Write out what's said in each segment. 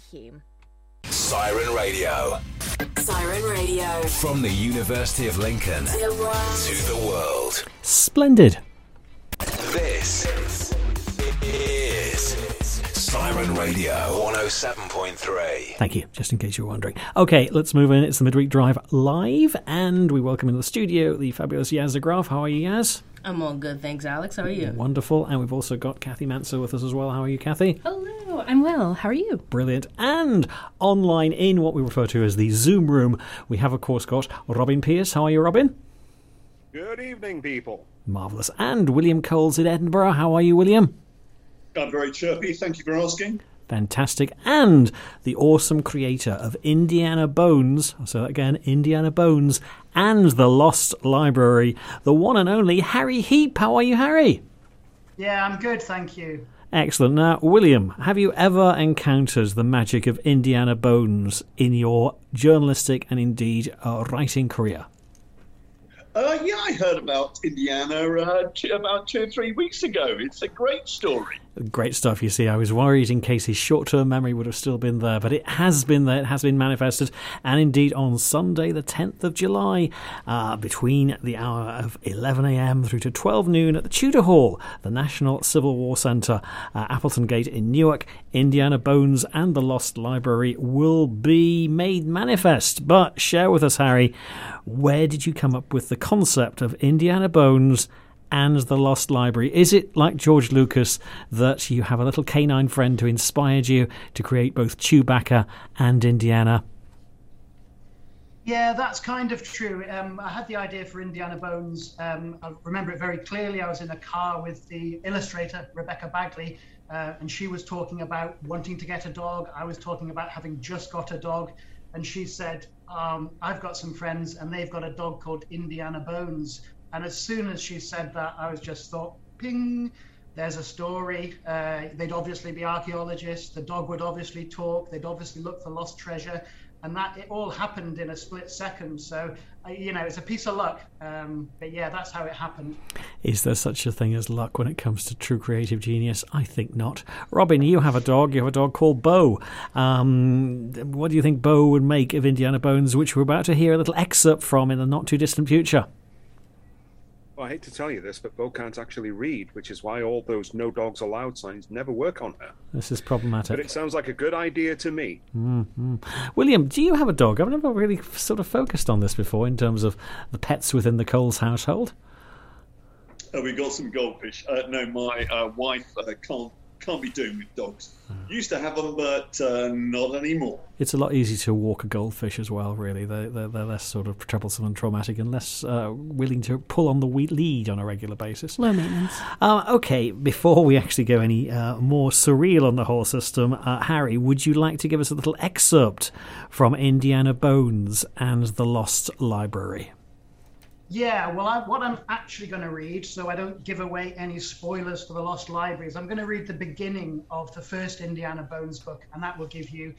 Hume. Siren Radio. Siren Radio. From the University of Lincoln to the world. Splendid. This is Siren Radio 107.3. Thank you, just in case you were wondering. Okay, let's move in. It's the Midweek Drive live, and we welcome into the studio the fabulous Yaz DeGraaf. How are you, Yaz? I'm all good, thanks, Alex. How are you? Wonderful. And we've also got Kathy Manser with us as well. How are you, Kathy? Hello, I'm well. How are you? Brilliant. And online in what we refer to as the Zoom room, we have, of course, got Robin Pierce. How are you, Robin? Good evening, people. Marvellous. And William Coles in Edinburgh. How are you, William? I'm very chirpy. Thank you for asking. Fantastic. And the awesome creator of Indiana Bones, I'll say that again, Indiana Bones, and The Lost Library, the one and only Harry Heap. How are you, Harry? Yeah, I'm good, thank you. Excellent. Now, William, have you ever encountered the magic of Indiana Bones in your journalistic and indeed writing career? Yeah, I heard about Indiana about 2 or 3 weeks ago. It's a great story. Great stuff. You see, I was worried in case his short-term memory would have still been there, but it has been there. It has been manifested. And indeed, on Sunday, the 10th of July, between the hour of 11 a.m. through to 12 noon at the Tudor Hall, the National Civil War Centre, Appleton Gate in Newark, Indiana Bones and the Lost Library will be made manifest. But share with us, Harry, where did you come up with the concept of Indiana Bones and the Lost Library? Is it like George Lucas that you have a little canine friend who inspired you to create both Chewbacca and Indiana? Yeah, that's kind of true. I had the idea for Indiana Bones. I remember it very clearly. I was in a car with the illustrator, Rebecca Bagley, and she was talking about wanting to get a dog. I was talking about having just got a dog. And she said, I've got some friends and they've got a dog called Indiana Bones. And as soon as she said that, I was just thought, ping, there's a story. They'd obviously be archaeologists. The dog would obviously talk. They'd obviously look for lost treasure. And that it all happened in a split second. So, it's a piece of luck. But yeah, that's how it happened. Is there such a thing as luck when it comes to true creative genius? I think not. Robin, you have a dog. You have a dog called Bo. What do you think Bo would make of Indiana Bones, which we're about to hear a little excerpt from in the not too distant future? Well, I hate to tell you this, but Bo can't actually read, which is why all those no dogs allowed signs never work on her. This is problematic. But it sounds like a good idea to me. Mm-hmm. William, do you have a dog? I've never really sort of focused on this before in terms of the pets within the Coles household. We got some goldfish. No, my wife can't be doing with dogs. Used to have them, but not anymore. It's a lot easier to walk a goldfish as well, really. They're less sort of troublesome and traumatic and less willing to pull on the lead on a regular basis. Low maintenance. Okay, before we actually go any more surreal on the whole system, Harry, would you like to give us a little excerpt from Indiana Bones and the Lost Library? Yeah, well, what I'm actually going to read, so I don't give away any spoilers for the Lost Libraries, I'm going to read the beginning of the first Indiana Bones book, and that will give you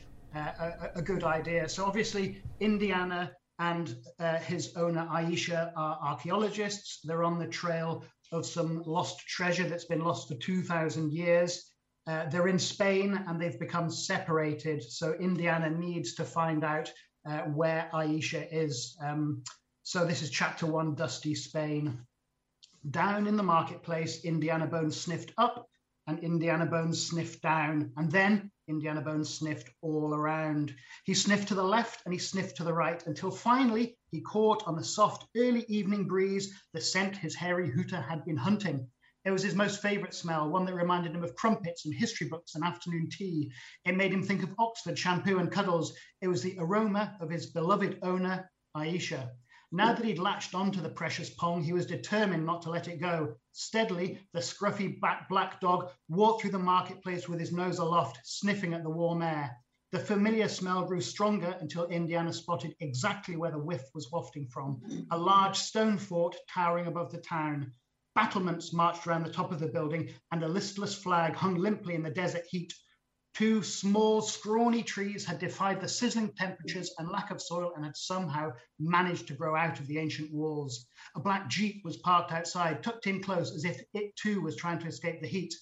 a good idea. So obviously, Indiana and his owner, Aisha, are archaeologists. They're on the trail of some lost treasure that's been lost for 2,000 years. They're in Spain, and they've become separated. So Indiana needs to find out where Aisha is. So this is chapter 1, Dusty Spain. Down in the marketplace, Indiana Bones sniffed up and Indiana Bones sniffed down. And then Indiana Bones sniffed all around. He sniffed to the left and he sniffed to the right until finally he caught on the soft early evening breeze the scent his hairy hooter had been hunting. It was his most favourite smell, one that reminded him of crumpets and history books and afternoon tea. It made him think of Oxford shampoo and cuddles. It was the aroma of his beloved owner, Aisha. Now that he'd latched onto the precious pong, he was determined not to let it go. Steadily, the scruffy black dog walked through the marketplace with his nose aloft, sniffing at the warm air. The familiar smell grew stronger until Indiana spotted exactly where the whiff was wafting from, a large stone fort towering above the town. Battlements marched around the top of the building, and a listless flag hung limply in the desert heat. 2 small, scrawny trees had defied the sizzling temperatures and lack of soil and had somehow managed to grow out of the ancient walls. A black Jeep was parked outside, tucked in close as if it too was trying to escape the heat.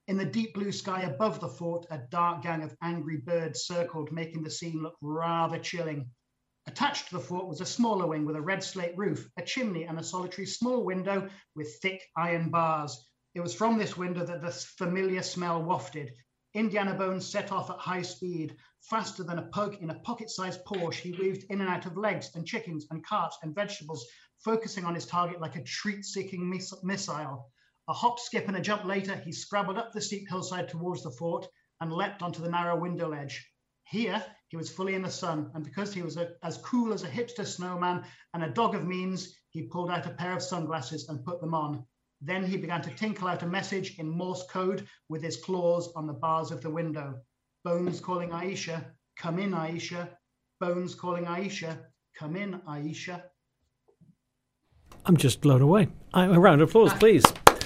In the deep blue sky above the fort, a dark gang of angry birds circled, making the scene look rather chilling. Attached to the fort was a smaller wing with a red slate roof, a chimney, and a solitary small window with thick iron bars. It was from this window that the familiar smell wafted. Indiana Bones set off at high speed. Faster than a pug in a pocket-sized Porsche, he weaved in and out of legs and chickens and carts and vegetables, focusing on his target like a treat-seeking missile. A hop, skip, and a jump later, he scrabbled up the steep hillside towards the fort and leapt onto the narrow window ledge. Here, he was fully in the sun, and because he was as cool as a hipster snowman and a dog of means, he pulled out a pair of sunglasses and put them on. Then he began to tinkle out a message in Morse code with his claws on the bars of the window. Bones calling Aisha, come in, Aisha. Bones calling Aisha, come in, Aisha. I'm just blown away. A round of applause, please.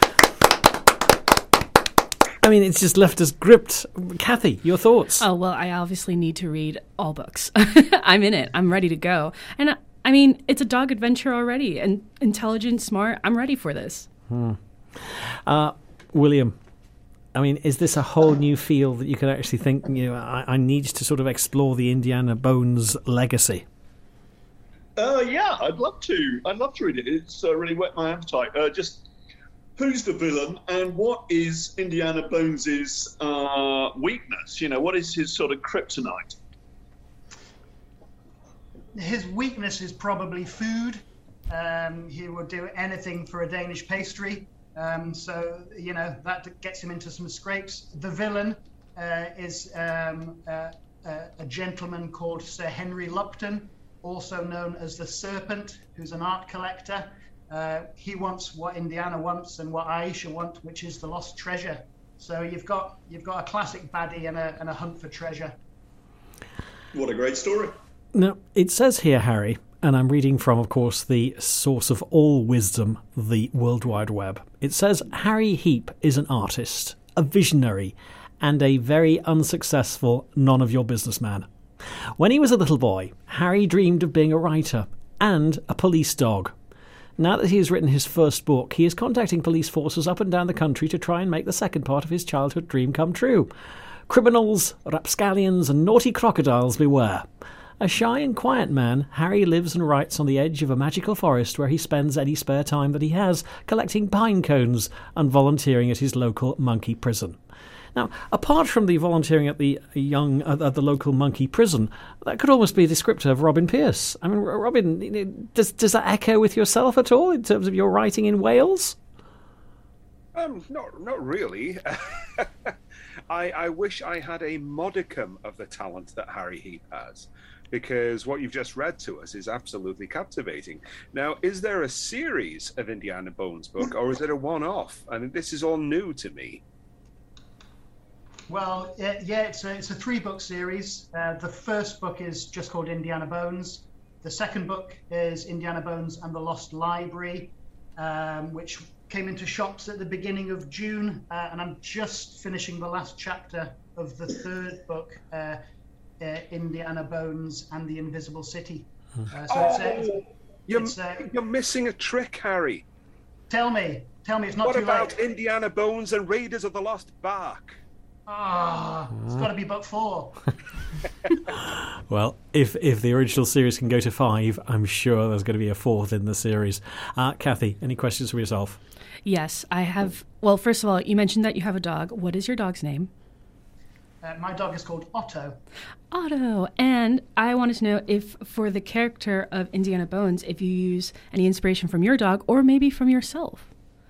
I mean, it's just left us gripped. Kathy, your thoughts? Oh, well, I obviously need to read all books. I'm in it. I'm ready to go. And I mean, it's a dog adventure already. And intelligent, smart. I'm ready for this. William, I mean, is this a whole new field that you could actually think, I need to sort of explore the Indiana Bones legacy? Yeah, I'd love to. I'd love to read it. It's really whet my appetite. Just who's the villain and what is Indiana Bones's weakness? What is his sort of kryptonite? His weakness is probably food. He will do anything for a Danish pastry. So that gets him into some scrapes. The villain is a gentleman called Sir Henry Lupton, also known as the Serpent, who's an art collector. He wants what Indiana wants and what Aisha wants, which is the lost treasure. So you've got a classic baddie and a hunt for treasure. What a great story. Now, it says here, Harry, and I'm reading from, of course, the source of all wisdom, the World Wide Web. It says, Harry Heap is an artist, a visionary, and a very unsuccessful none-of-your-business man. When he was a little boy, Harry dreamed of being a writer and a police dog. Now that he has written his first book, he is contacting police forces up and down the country to try and make the second part of his childhood dream come true. Criminals, rapscallions, and naughty crocodiles beware. A shy and quiet man, Harry lives and writes on the edge of a magical forest where he spends any spare time that he has collecting pine cones and volunteering at his local monkey prison. Now, apart from the volunteering at the local monkey prison, that could almost be a descriptor of Robin Pierce. I mean, Robin, does that echo with yourself at all in terms of your writing in Wales? Not really. I wish I had a modicum of the talent that Harry Heap has, because what you've just read to us is absolutely captivating. Now, is there a series of Indiana Bones book, or is it a one-off? I mean, this is all new to me. Well, yeah, it's a 3-book series. The first book is just called Indiana Bones. The second book is Indiana Bones and the Lost Library, which came into shops at the beginning of June. And I'm just finishing the last chapter of the third book, Indiana Bones and the Invisible City. You're missing a trick, Harry. Tell me, it's not too late. What about Indiana Bones and Raiders of the Lost Ark? It's got to be book 4. Well, if the original series can go to 5, I'm sure there's going to be a 4th in the series. Kathy, any questions for yourself? Yes, I have. Well, first of all, you mentioned that you have a dog. What is your dog's name? My dog is called Otto. Otto. And I wanted to know if, for the character of Indiana Bones, if you use any inspiration from your dog or maybe from yourself.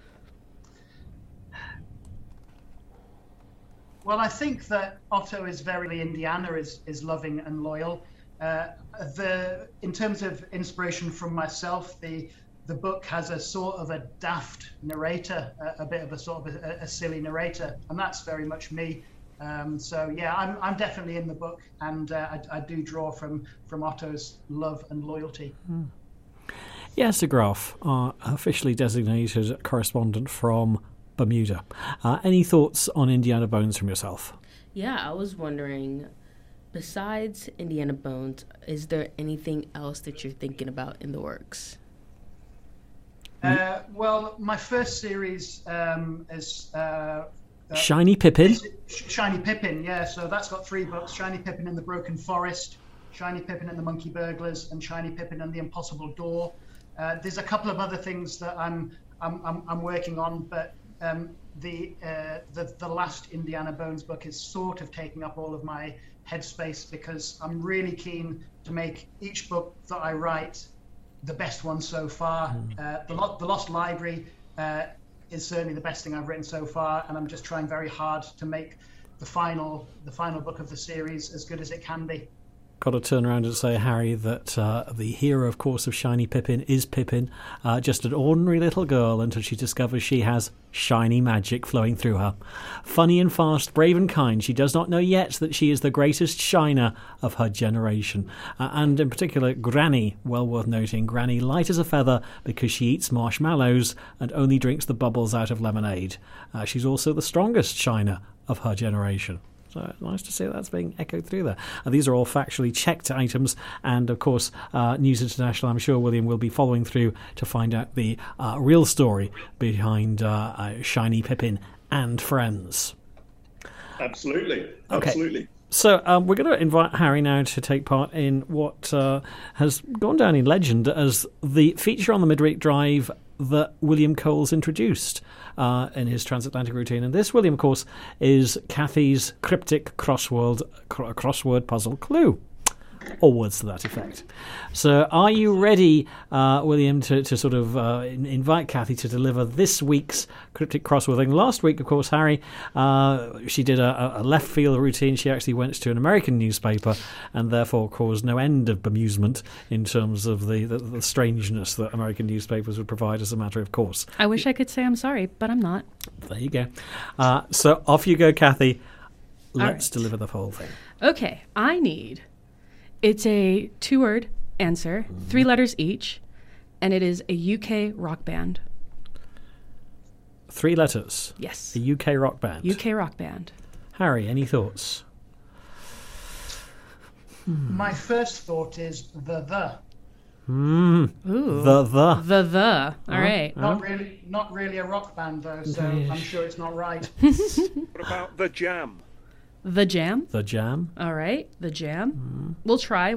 Well, I think that Otto is very Indiana, is loving and loyal. In terms of inspiration from myself, the book has a sort of a daft narrator, a bit of a sort of a silly narrator, and that's very much me. So yeah, I'm definitely in the book, and I do draw from Otto's love and loyalty. Yes, de Graaf, our officially designated correspondent from Bermuda. Any thoughts on Indiana Bones from yourself? Yeah, I was wondering, besides Indiana Bones, is there anything else that you're thinking about in the works? Well, my first series is Shiny Pippin. Shiny Pippin, yeah. So that's got 3 books: Shiny Pippin and the Broken Forest, Shiny Pippin and the Monkey Burglars, and Shiny Pippin and the Impossible Door. There's a couple of other things that I'm working on, but the last Indiana Bones book is sort of taking up all of my headspace, because I'm really keen to make each book that I write the best one so far. The Lost Library is certainly the best thing I've written so far, and I'm just trying very hard to make the final book of the series as good as it can be. Got to turn around and say, Harry, that the hero, of course, of Shiny Pippin is Pippin, just an ordinary little girl until she discovers she has shiny magic flowing through her. Funny and fast, brave and kind, she does not know yet that she is the greatest shiner of her generation. And in particular, Granny, well worth noting, Granny light as a feather because she eats marshmallows and only drinks the bubbles out of lemonade. She's also the strongest shiner of her generation. So nice to see that's being echoed through there. These are all factually checked items, and of course, News International, I'm sure William will be following through to find out the real story behind Shiny Pippin and Friends. Absolutely. Okay. Absolutely. So we're going to invite Harry now to take part in what has gone down in legend as the feature on the Midweek Drive that William Coles introduced in his transatlantic routine. And this, William, of course, is Kathy's cryptic crossword puzzle clue, or words to that effect. So are you ready, William, to sort of invite Kathy to deliver this week's cryptic crossword thing? Last week, of course, Harry, she did a left field routine. She actually went to an American newspaper and therefore caused no end of bemusement in terms of the strangeness that American newspapers would provide as a matter of course. I wish I could say I'm sorry, but I'm not. There you go. So off you go, Kathy. Let's right. deliver the whole thing. Okay, it's a 2-word answer, 3 letters each, and it is a UK rock band. 3 letters. Yes. A UK rock band. UK rock band. Harry, any thoughts? My first thought is the. Ooh. The. All right. Not really a rock band though, so I'm sure it's not right. What about the Jam? The Jam. The Jam. All right. The Jam. We'll try.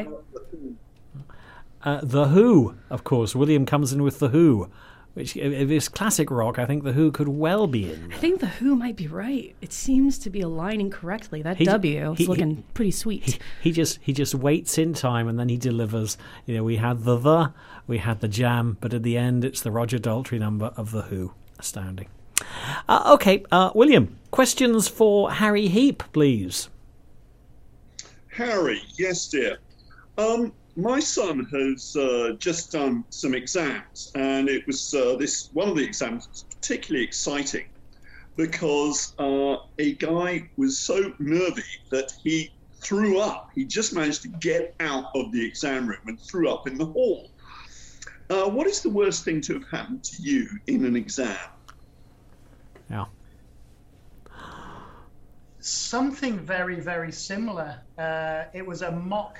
The Who, of course. William comes in with The Who, which, if it's classic rock, I think The Who could well be in there. I think The Who might be right. It seems to be aligning correctly. That W is looking pretty sweet. He just waits in time and then he delivers. You know, we had the, we had the Jam, but at the end it's the Roger Daltrey number of The Who. Astounding. Okay, William, questions for Harry Heap, please. Harry, yes, dear. My son has just done some exams, and it was one of the exams was particularly exciting because a guy was so nervy that he threw up. He just managed to get out of the exam room and threw up in the hall. What is the worst thing to have happened to you in an exam? Yeah. Something very, very similar. It was a mock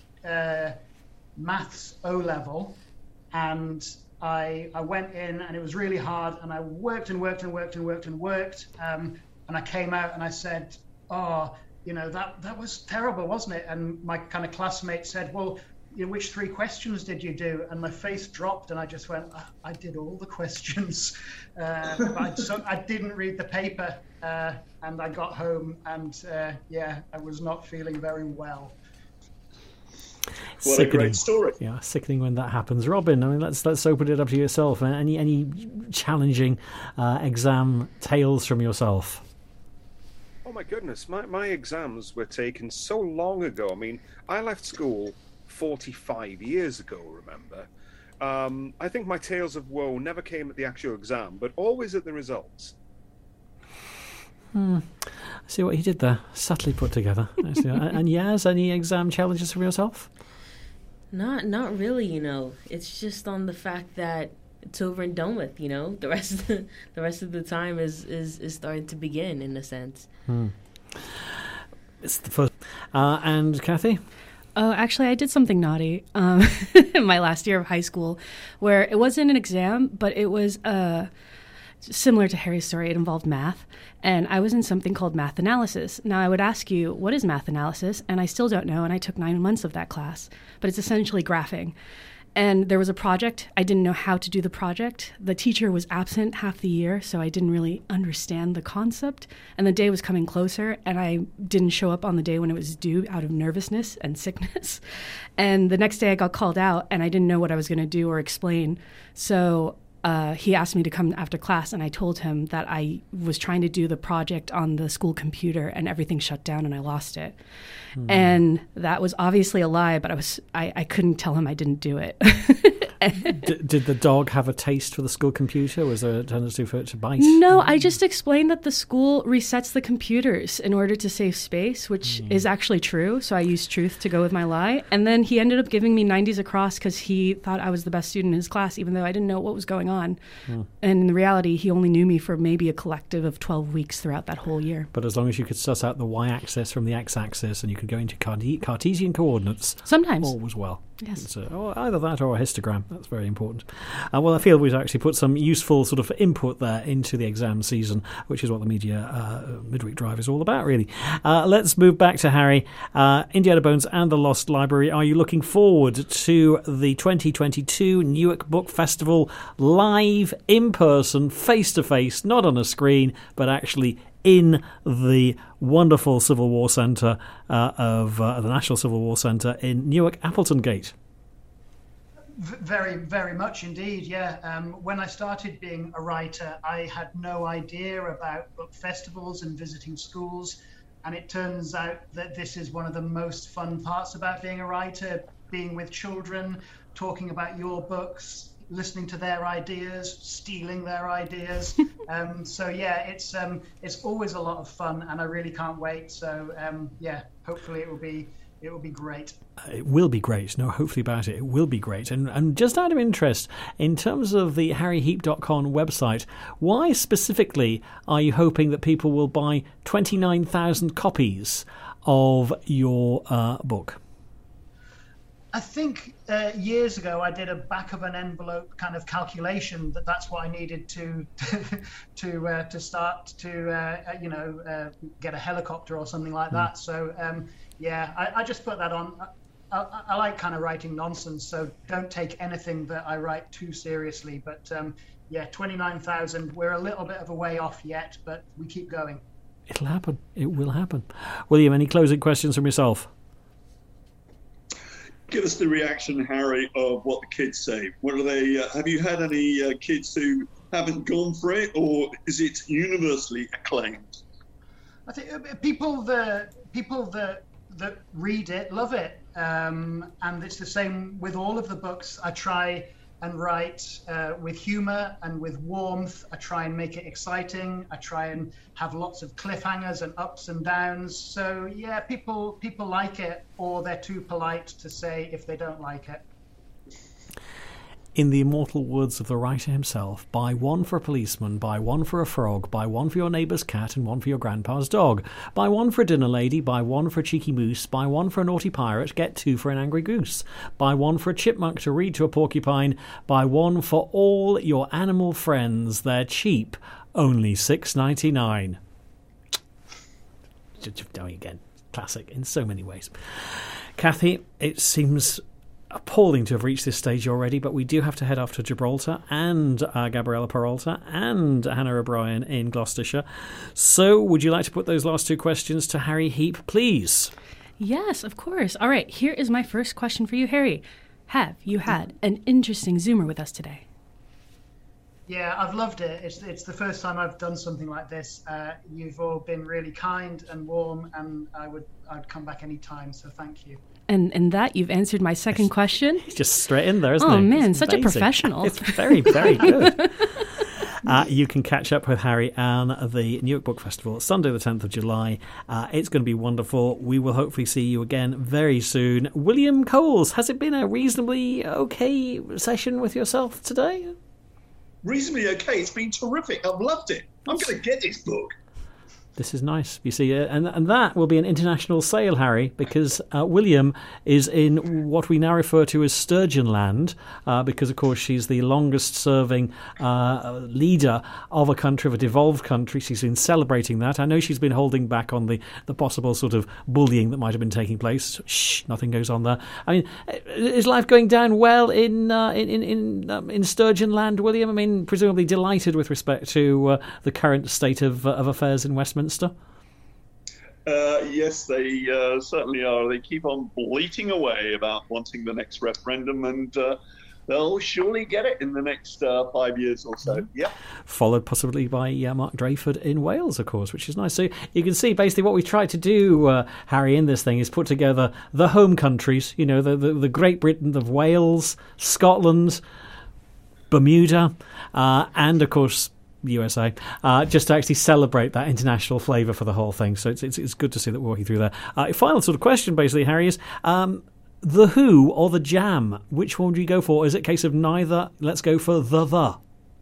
maths O-level, and I went in and it was really hard, and I worked and I came out and I said, that was terrible, wasn't it? And my kind of classmate said, well, which 3 questions did you do? And my face dropped and I just went, I did all the questions. I didn't read the paper, and I got home and I was not feeling very well. What a great story. Yeah, sickening when that happens. Robin, I mean, let's open it up to yourself. Any challenging exam tales from yourself? Oh my goodness, my exams were taken so long ago. I mean, I left school 45 years ago, remember? I think my tales of woe never came at the actual exam, but always at the results. See what he did there. Subtly put together. And Yaz, any exam challenges for yourself? Not really, It's just on the fact that it's over and done with, The rest of the time is starting to begin, in a sense. It's the first. And Kathy? Oh, actually, I did something naughty in my last year of high school, where it wasn't an exam, but it was similar to Harry's story, it involved math, and I was in something called math analysis. Now, I would ask you, what is math analysis? And I still don't know, and I took 9 months of that class, but it's essentially graphing. And there was a project. I didn't know how to do the project. The teacher was absent half the year, so I didn't really understand the concept. And the day was coming closer, and I didn't show up on the day when it was due out of nervousness and sickness. And the next day I got called out, and I didn't know what I was going to do or explain. So he asked me to come after class, and I told him that I was trying to do the project on the school computer, and everything shut down, and I lost it. And that was obviously a lie, but I couldn't tell him I didn't do it. Did the dog have a taste for the school computer? Was there a tendency for it to bite? No, I just explained that the school resets the computers in order to save space, which is actually true. So I used truth to go with my lie. And then he ended up giving me 90s across because he thought I was the best student in his class, even though I didn't know what was going on. And in reality, he only knew me for maybe a collective of 12 weeks throughout that whole year. But as long as you could suss out the y-axis from the x-axis and you could go into Cartesian coordinates, sometimes all was well. Yes. Either that or a histogram. That's very important. Well, I feel we've actually put some useful sort of input there into the exam season, which is what the media midweek drive is all about, really. Let's move back to Harry. Indiana Bones and the Lost Library. Are you looking forward to the 2022 Newark Book Festival live, in person, face-to-face, not on a screen, but actually in the wonderful Civil War Centre of the National Civil War Centre in Newark, Appleton Gate? Very, very much indeed, yeah. When I started being a writer, I had no idea about book festivals and visiting schools, and it turns out that this is one of the most fun parts about being a writer, being with children, talking about your books, listening to their ideas, stealing their ideas. So yeah, it's always a lot of fun, and I really can't wait. So yeah, hopefully it will be great. It will be great. No, hopefully about it. It will be great. And just out of interest, in terms of the harryheap.com website, why specifically are you hoping that people will buy 29,000 copies of your book? I think years ago I did a back of an envelope kind of calculation that's what I needed to start to get a helicopter or something like that. So yeah, I just put that on. I like kind of writing nonsense, so don't take anything that I write too seriously. But yeah, 29,000. We're a little bit of a way off yet, but we keep going. It'll happen. It will happen. William, any closing questions from yourself? Give us the reaction, Harry, of what the kids say. What are they? Have you had any kids who haven't gone for it, or is it universally acclaimed? I think people that read it love it, and it's the same with all of the books. I try and write with humor and with warmth. I try and make it exciting. I try and have lots of cliffhangers and ups and downs. So yeah, people like it, or they're too polite to say if they don't like it. In the immortal words of the writer himself, buy one for a policeman, buy one for a frog, buy one for your neighbour's cat and one for your grandpa's dog. Buy one for a dinner lady, buy one for a cheeky moose, buy one for a naughty pirate, get two for an angry goose. Buy one for a chipmunk to read to a porcupine, buy one for all your animal friends. They're cheap, only $6.99. Doing again, classic in so many ways. Kathy, it seems appalling to have reached this stage already, but we do have to head off to Gibraltar and Gabriella Peralta and Hannah O'Brien in Gloucestershire. So would you like to put those last two questions to Harry Heap, please? Yes, of course. All right, here is my first question for you, Harry. Have you had an interesting Zoomer with us today? Yeah, I've loved it. It's the first time I've done something like this. You've all been really kind and warm, and I'd come back any time, so thank you. And in that, you've answered my second question. He's just straight in there, isn't he? Oh, man, it's such amazing. a professional. It's very, very good. You can catch up with Harry and the Newark Book Festival Sunday the 10th of July. It's going to be wonderful. We will hopefully see you again very soon. William Coles, has it been a reasonably okay session with yourself today? Reasonably okay. It's been terrific. I've loved it. I'm going to get this book. This is nice. You see, and that will be an international sail, Harry, because William is in what we now refer to as Sturgeon Land, because, of course, she's the longest-serving leader of a country, of a devolved country. She's been celebrating that. I know she's been holding back on the possible sort of bullying that might have been taking place. Shh, nothing goes on there. I mean, is life going down well in Sturgeon Land, William? I mean, presumably delighted with respect to the current state of affairs in Westminster. Yes, they certainly are. They keep on bleating away about wanting the next referendum, and they'll surely get it in the next 5 years or so. Yeah. Followed possibly by Mark Drayford in Wales, of course, which is nice. So you can see basically what we tried to do, Harry, in this thing is put together the home countries, you know, the Great Britain of Wales, Scotland, Bermuda, and, of course, USA, just to actually celebrate that international flavour for the whole thing. So it's good to see that we're working through there. Final sort of question, basically, Harry, is the Who or the Jam? Which one do you go for? Is it a case of neither? Let's go for the.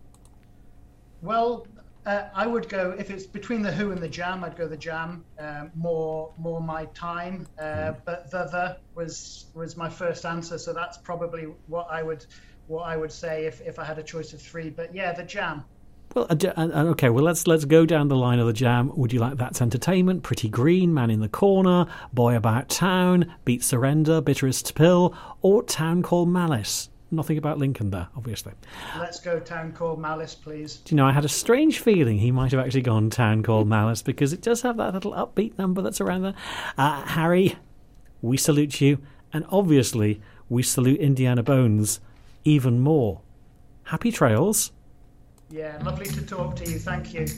Well, I would go, if it's between the Who and the Jam, I'd go the Jam. More my time. But the was my first answer, so that's probably what I would say if I had a choice of three. But yeah, the Jam. Well, okay. Well, let's go down the line of the Jam. Would you like That's Entertainment, Pretty Green, Man in the Corner, Boy About Town, Beat Surrender, Bitterest Pill, or Town Called Malice? Nothing about Lincoln there, obviously. Let's go Town Called Malice, please. Do you know, I had a strange feeling he might have actually gone Town Called Malice because it does have that little upbeat number that's around there. Harry, we salute you, and obviously we salute Indiana Bones even more. Happy trails. Yeah, lovely to talk to you. Thank you.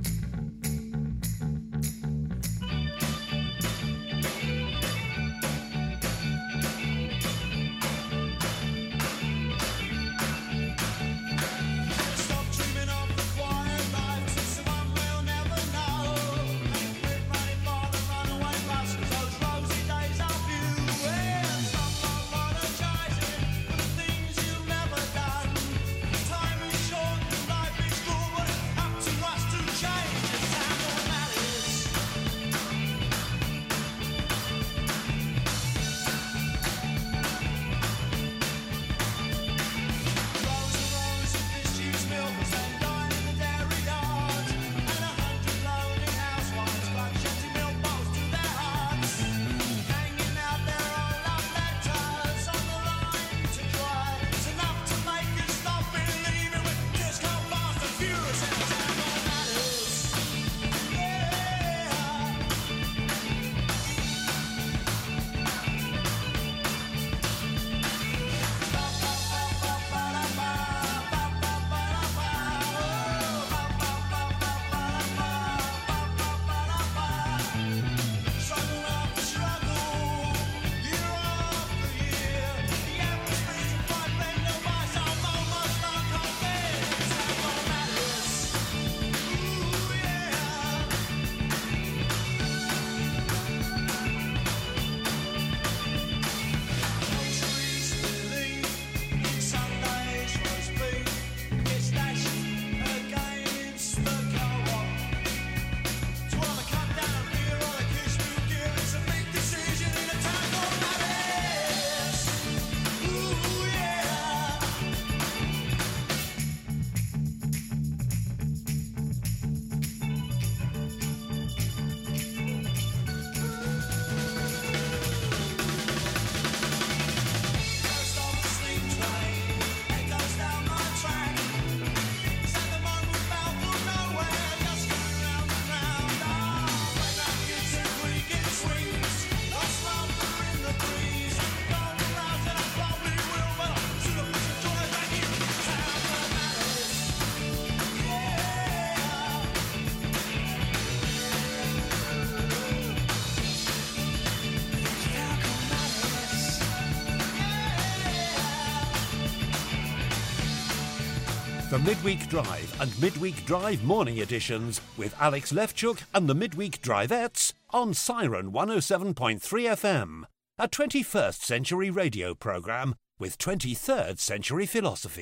The Midweek Drive and Midweek Drive morning editions with Alex Lefchuk and the Midweek Drivettes on Siren 107.3 FM, a 21st century radio programme with 23rd century philosophies.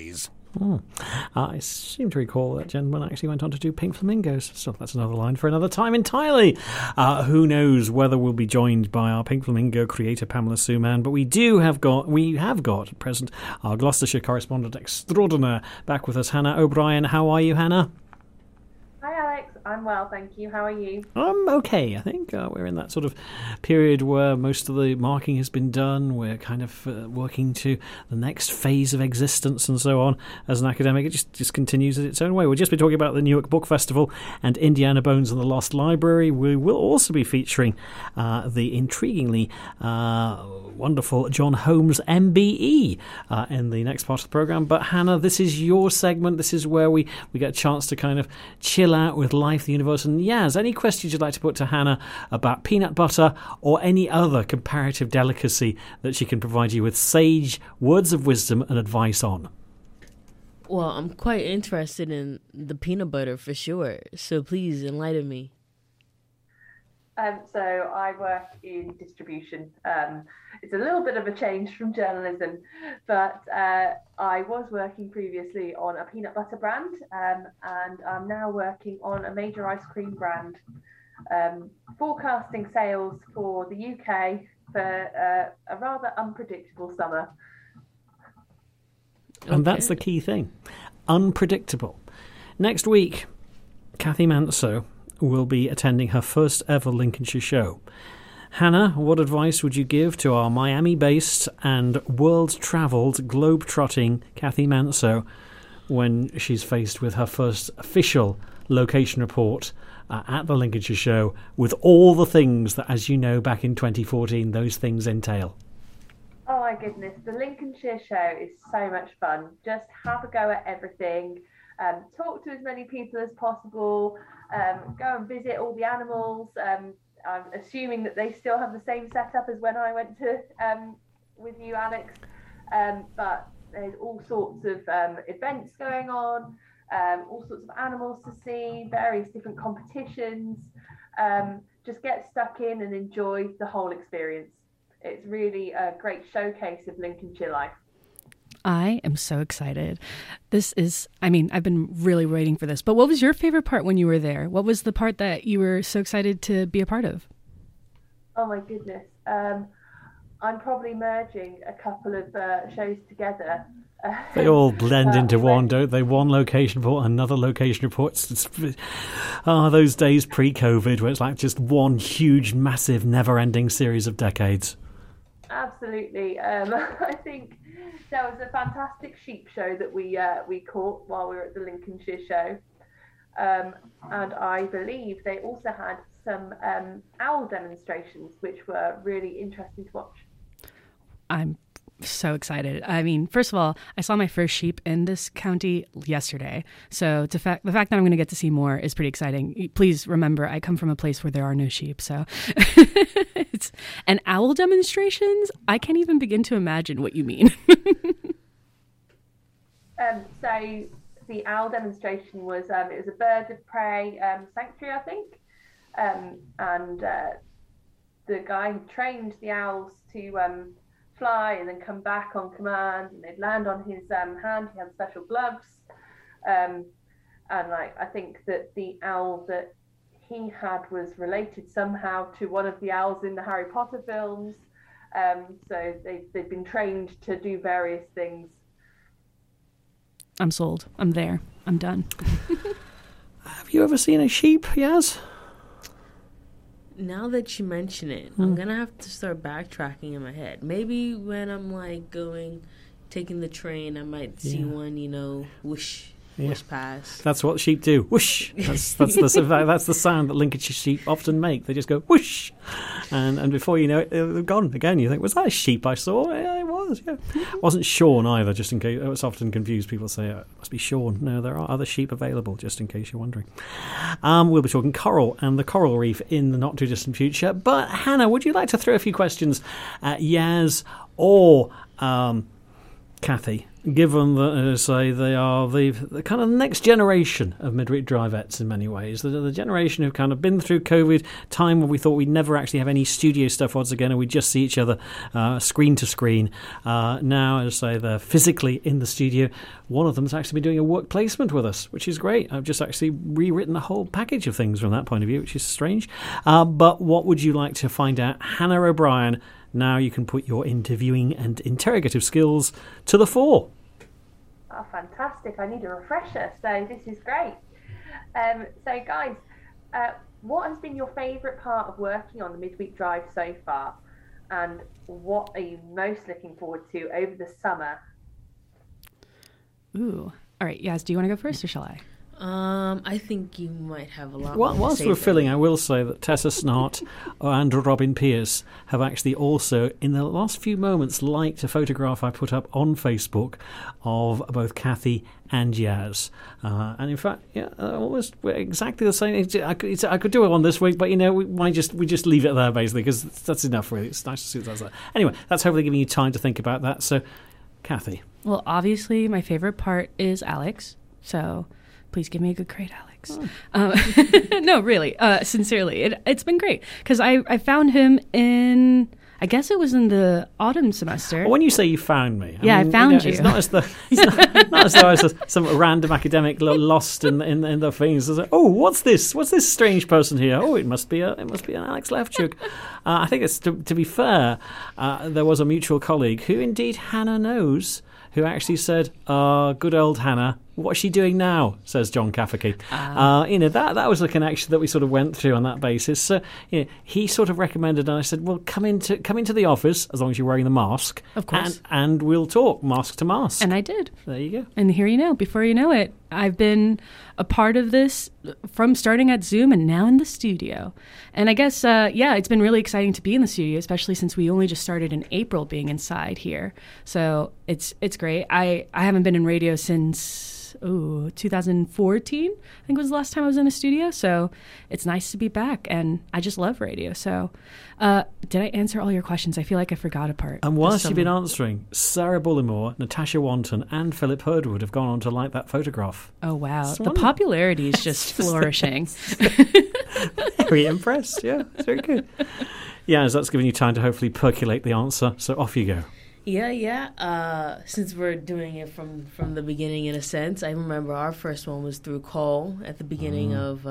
I seem to recall that gentleman actually went on to do Pink Flamingos. So that's another line for another time entirely. Who knows whether we'll be joined by our Pink Flamingo creator Pamela Suman, but we have got at present our Gloucestershire correspondent extraordinaire back with us, Hannah O'Brien. How are you, Hannah? Hi Alex, I'm well, thank you. How are you? I'm okay, I think. We're in that sort of period where most of the marking has been done. We're kind of working to the next phase of existence and so on. As an academic, it just continues in its own way. We'll just be talking about the Newark Book Festival and Indiana Bones and the Lost Library. We will also be featuring the intriguingly wonderful John Holmes MBE in the next part of the programme. But Hannah, this is your segment. This is where we get a chance to kind of chill out with life, the universe, and Yaz, any questions you'd like to put to Hannah about peanut butter or any other comparative delicacy that she can provide you with sage words of wisdom and advice on? Well, I'm quite interested in the peanut butter for sure, so please enlighten me. So I work in distribution. It's a little bit of a change from journalism, but I was working previously on a peanut butter brand, and I'm now working on a major ice cream brand, forecasting sales for the UK for a rather unpredictable summer. And that's the key thing. Unpredictable. Next week, Kathy Manso will be attending her first ever Lincolnshire show. Hannah, what advice would you give to our Miami-based and world-travelled, globe-trotting Kathy Manso when she's faced with her first official location report at the Lincolnshire show with all the things that, as you know, back in 2014, those things entail? Oh my goodness, the Lincolnshire show is so much fun. Just have a go at everything. Talk to as many people as possible. Go and visit all the animals. I'm assuming that they still have the same setup as when I went to with you, Alex. But there's all sorts of events going on, all sorts of animals to see, various different competitions. Just get stuck in and enjoy the whole experience. It's really a great showcase of Lincolnshire life. I am so excited. I've been really waiting for this. But what was your favorite part when you were there? What was the part that you were so excited to be a part of? Oh my goodness. I'm probably merging a couple of shows together. They all blend into one, don't they? One location report, another location report. Those days pre-COVID where it's like just one huge, massive, never-ending series of decades. Absolutely. I think there was a fantastic sheep show that we caught while we were at the Lincolnshire show. And I believe they also had some owl demonstrations, which were really interesting to watch. I'm so excited. I mean, first of all, I saw my first sheep in this county yesterday. So the fact that I'm going to get to see more is pretty exciting. Please remember, I come from a place where there are no sheep. So and owl demonstrations, I can't even begin to imagine what you mean. So the owl demonstration was, it was a bird of prey sanctuary, I think. And the guy who trained the owls to fly and then come back on command, and they'd land on his hand. He had special gloves, and I think that the owl that he had was related somehow to one of the owls in the Harry Potter films. So they've been trained to do various things. I'm sold. I'm there. I'm done. Have you ever seen a sheep, Yaz? Now that you mention it, I'm going to have to start backtracking in my head. Maybe when I'm taking the train, I might see one, whoosh past. That's what sheep do. Whoosh. That's the sound that Lincolnshire sheep often make. They just go whoosh, and before you know it, they're gone again. You think, was that a sheep I saw? Yeah, it was. Yeah, it wasn't Sean either. Just in case, it's often confused. People say it must be Sean. No, there are other sheep available. Just in case you're wondering. We'll be talking coral and the coral reef in the not too distant future. But Hannah, would you like to throw a few questions at Yaz or Kathy given that, as I say, they are the kind of next generation of midweek drivettes in many ways. The generation who've kind of been through COVID time when we thought we'd never actually have any studio stuff odds again and we'd just see each other screen to screen. Now, as I say, they're physically in the studio. One of them's actually been doing a work placement with us, which is great. I've just actually rewritten the whole package of things from that point of view, which is strange. But what would you like to find out? Hannah O'Brien. Now you can put your interviewing and interrogative skills to the fore. Oh, fantastic. I need a refresher, so this is great. So, guys, what has been your favourite part of working on the Midweek Drive so far? And what are you most looking forward to over the summer? Ooh. All right, Yaz, do you want to go first or shall I? I think you might have a lot more to Whilst say we're than filling, me. I will say that Tessa Snart and Robin Pierce have actually also, in the last few moments, liked a photograph I put up on Facebook of both Kathy and Yaz. And in fact, almost exactly the same. I could do it on this week, but we just leave it there basically because that's enough. Really, it's nice to see that. Anyway, that's hopefully giving you time to think about that. So, Kathy. Well, obviously, my favorite part is Alex. So, please give me a good grade, Alex. Oh. No, really, sincerely, it's been great because I found him in. I guess it was in the autumn semester. When you say you found me, I found you. It's not as though I was some random academic lost in the things. It's like, oh, what's this? What's this strange person here? Oh, it must be an Alex Lefchuk. I think it's to be fair. There was a mutual colleague who indeed Hannah knows, who actually said, "Good old Hannah. What's she doing now?" says John Cafferty. That was a connection that we sort of went through on that basis. So, he sort of recommended, and I said, "Well, come into the office as long as you're wearing the mask, of course, and we'll talk mask to mask." And I did. There you go. And here you know. Before you know it, I've been a part of this from starting at Zoom and now in the studio. And I guess, it's been really exciting to be in the studio, especially since we only just started in April being inside here. So it's great. I haven't been in radio since 2014, I think was the last time I was in a studio. So it's nice to be back, and I just love radio. So did I answer all your questions? I feel like I forgot a part. And whilst you've been answering, Sarah Bullimore, Natasha Wanton and Philip Herdwood have gone on to like that photograph. Oh, wow. The popularity is just flourishing. Very impressed. Yeah, it's very good. Yeah, as that's giving you time to hopefully percolate the answer. So off you go. Yeah. Since we're doing it from the beginning, in a sense, I remember our first one was through call at the beginning of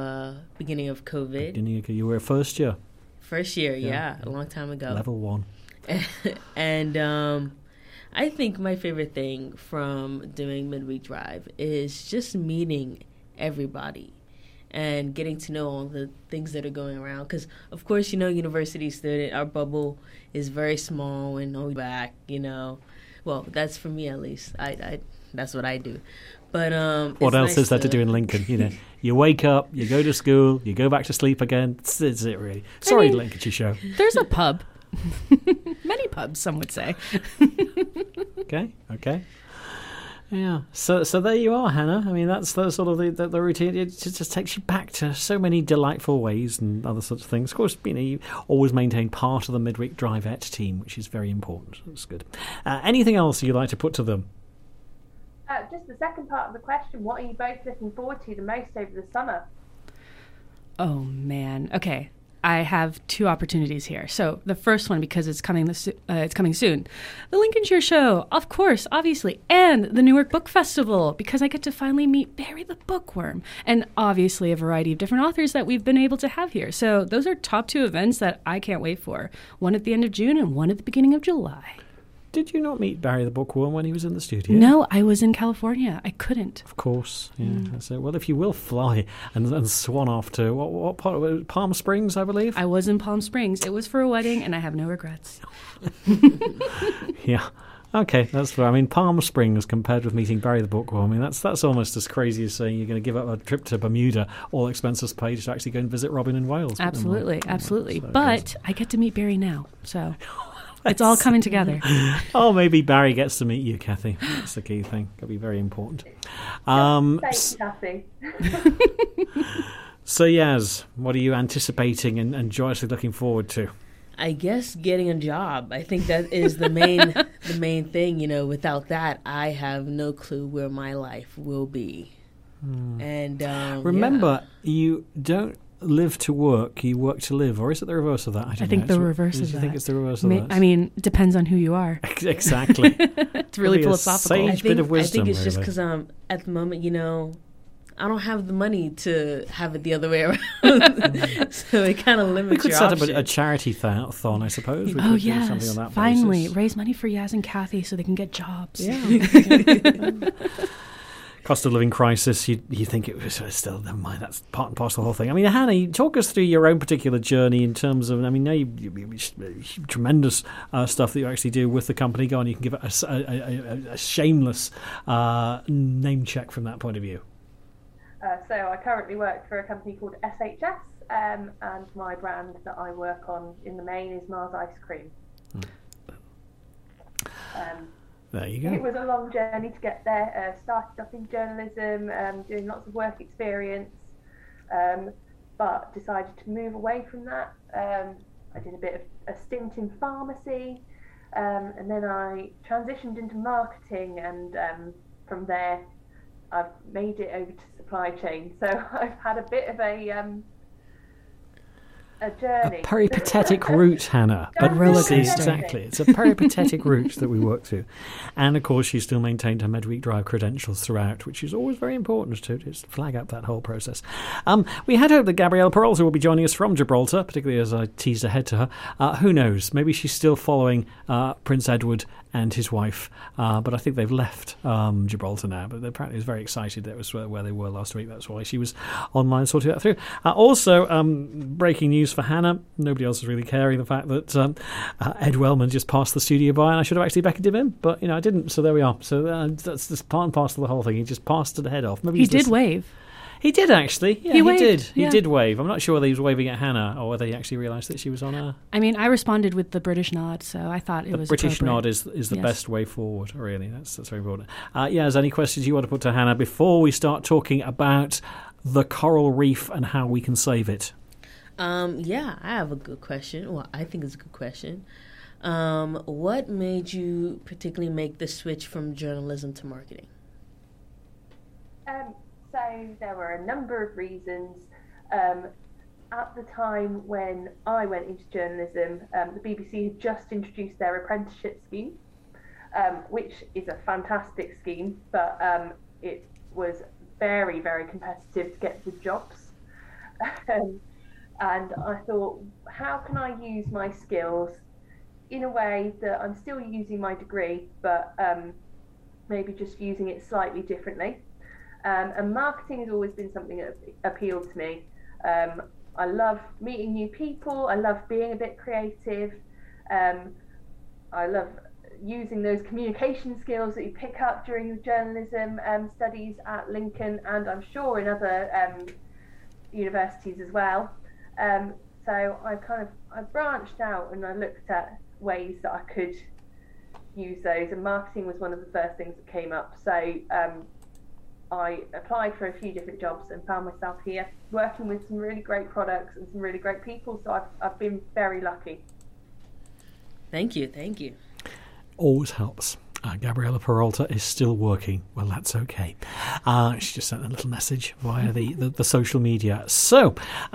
COVID. You were a first year. First year, yeah, a long time ago. Level 1. And I think my favorite thing from doing Midweek Drive is just meeting everybody and getting to know all the things that are going around. Because, of course, university student, our bubble is very small and always back, Well, that's for me at least. I that's what I do. But what else is there to do in Lincoln? You wake up, you go to school, you go back to sleep again. That's it, really. Sorry, Lincolnshire show. There's a pub. Many pubs, some would say. Okay. Yeah, so there you are, Hannah. I mean, that's the sort of the routine. It just takes you back to so many delightful ways and other sorts of things. Of course, you always maintain part of the Midweek Drivette team, which is very important. That's good. Anything else you'd like to put to them? Just the second part of the question. What are you both looking forward to the most over the summer? Oh, man. Okay. I have two opportunities here. So the first one, because it's coming soon, the Lincolnshire Show, of course, obviously, and the Newark Book Festival, because I get to finally meet Barry the Bookworm, and obviously a variety of different authors that we've been able to have here. So those are top two events that I can't wait for. One at the end of June and one at the beginning of July. Did you not meet Barry the Bookworm when he was in the studio? No, I was in California. I couldn't. Of course, yeah. So, well, if you will fly and swan off to what part of it? Palm Springs, I believe. I was in Palm Springs. It was for a wedding, and I have no regrets. Yeah. Okay, that's fair. I mean, Palm Springs compared with meeting Barry the Bookworm, I mean, that's almost as crazy as saying you're going to give up a trip to Bermuda, all expenses paid, to actually go and visit Robin in Wales. Absolutely. So but I get to meet Barry now, so... It's all coming together. Oh, maybe Barry gets to meet you, Kathy. That's the key thing. That'll be very important. Thanks, Kathy. So, Yaz, what are you anticipating and joyously looking forward to? I guess getting a job. I think that is the main thing. Without that, I have no clue where my life will be. And remember, you don't live to work; you work to live, or is it the reverse of that? I think the reverse of that. I think it's the reverse of that. I mean, it depends on who you are. Exactly. It's really philosophical. Bit of wisdom. I think it's just really. because at the moment, I don't have the money to have it the other way around, so it kind of limits. We could your set options. up a charity thon, I suppose. We Oh could do yes, something on that finally basis. raise money for Yaz and Kathy so they can get jobs. Yeah. Cost of living crisis, you think it was still, never mind, that's part and parcel of the whole thing. I mean, Hannah, you talk us through your own particular journey in terms of, I mean, now you tremendous stuff that you actually do with the company. Go on, you can give it a shameless name check from that point of view. So I currently work for a company called SHS, and my brand that I work on in the main is Mars Ice Cream. There you go. It was a long journey to get there. Started off in journalism, doing lots of work experience, but decided to move away from that. I did a bit of a stint in pharmacy, and then I transitioned into marketing, and from there I've made it over to supply chain. So I've had a bit of a journey. A peripatetic route, Hannah. Exactly. It's a peripatetic route that we work through. And, of course, she still maintained her Midweek Drive credentials throughout, which is always very important to just flag up that whole process. We had hoped that Gabriella Peralta will be joining us from Gibraltar, particularly as I teased ahead to her. Who knows? Maybe she's still following Prince Edward and his wife, but I think they've left Gibraltar now. But apparently was very excited that was where they were last week. That's why she was online sorting that through. Also, breaking news for Hannah. Nobody else is really caring the fact that Ed Wellman just passed the studio by, and I should have actually beckoned him in, but I didn't. So there we are. So that's just part and parcel of the whole thing. He just passed the head off. Maybe he did wave. He did actually. Yeah, he waved. He did wave. I'm not sure whether he was waving at Hannah or whether he actually realised that she was on a... I mean, I responded with the British nod, so I thought it was British nod is the yes. best way forward, really. That's very important. Is there any questions you want to put to Hannah before we start talking about the coral reef and how we can save it? I have a good question. Well, I think it's a good question. What made you particularly make the switch from journalism to marketing? So there were a number of reasons. At the time when I went into journalism, the BBC had just introduced their apprenticeship scheme, which is a fantastic scheme, but it was very, very competitive to get the jobs. And I thought, how can I use my skills in a way that I'm still using my degree, but maybe just using it slightly differently? And marketing has always been something that appealed to me. I love meeting new people. I love being a bit creative. I love using those communication skills that you pick up during the journalism studies at Lincoln, and I'm sure in other universities as well. So I branched out and I looked at ways that I could use those, and marketing was one of the first things that came up. So I applied for a few different jobs and found myself here working with some really great products and some really great people. So I've been very lucky. Thank you. Always helps. Gabriella Peralta is still working. Well, that's okay. She just sent a little message via the social media. So,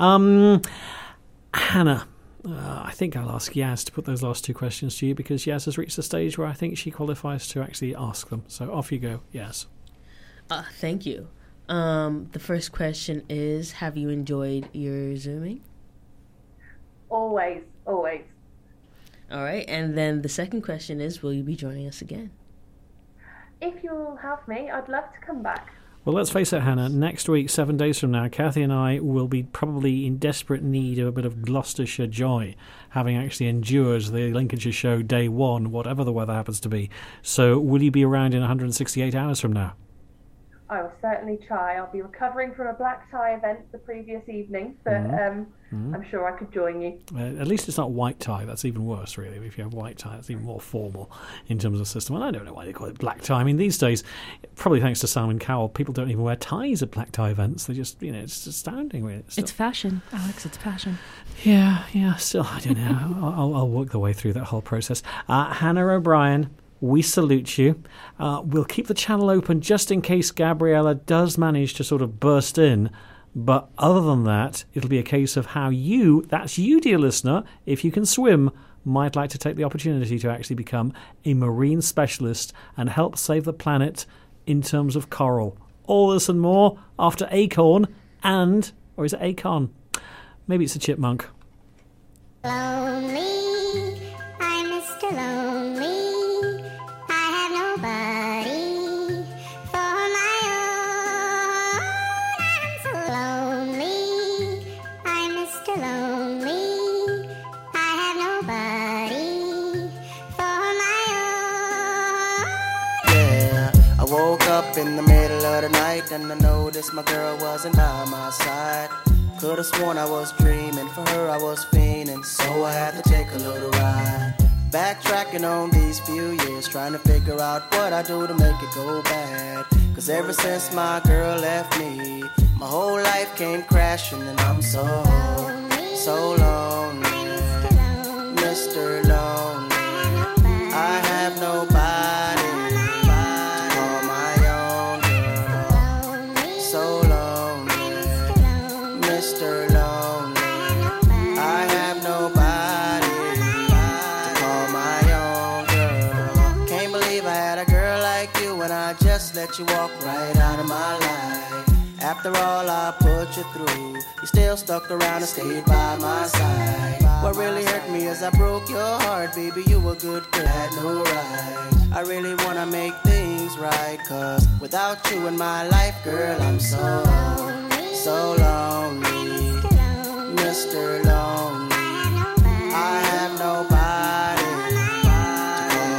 Hannah, I think I'll ask Yaz to put those last two questions to you, because Yaz has reached the stage where I think she qualifies to actually ask them. So off you go, Yaz. Thank you. The first question is, have you enjoyed your Zooming? Always. All right, and then the second question is, will you be joining us again? If you'll have me, I'd love to come back. Well, let's face it, Hannah, next week, 7 days from now, Kathy and I will be probably in desperate need of a bit of Gloucestershire joy, having actually endured the Lincolnshire show day one, whatever the weather happens to be. So will you be around in 168 hours from now? I will certainly try. I'll be recovering from a black tie event the previous evening, but I'm sure I could join you. At least it's not white tie. That's even worse, really. If you have white tie, it's even more formal in terms of the system. And I don't know why they call it black tie. I mean, these days, probably thanks to Simon Cowell, people don't even wear ties at black tie events. They just, it's astounding. Really. It's fashion, Alex. It's fashion. Yeah. Still, I don't know. I'll work the way through that whole process. Hannah O'Brien, we salute you. We'll keep the channel open just in case Gabriella does manage to sort of burst in. But other than that, it'll be a case of how that's you, dear listener, if you can swim, might like to take the opportunity to actually become a marine specialist and help save the planet in terms of coral. All this and more after Acorn or is it Acon? Maybe it's a chipmunk. Lonely, I'm Mr. Lonely. I have nobody for my own. I'm so lonely, I'm Mr. Lonely. I have nobody for my own. Yeah, I woke up in the middle of the night and I noticed my girl wasn't by my side. Could've sworn I was dreaming, for her I was fiending, so I had to take a little ride. Backtracking on these few years, trying to figure out what I do to make it go bad. Cause ever since my girl left me, my whole life came crashing and I'm so lonely, Mr. Lonely. I have nobody to call my own girl. So lonely, Mr. Lonely. I have nobody to call my own girl. Can't believe I had a girl like you and I just let you walk right out of my life. After all I put you through, you still stuck around and stayed by my side. What really hurt me is I broke your heart, baby, you a good girl, had no right. I really wanna make things right, cause without you in my life, girl, I'm so lonely, Mr. Lonely. I have nobody to call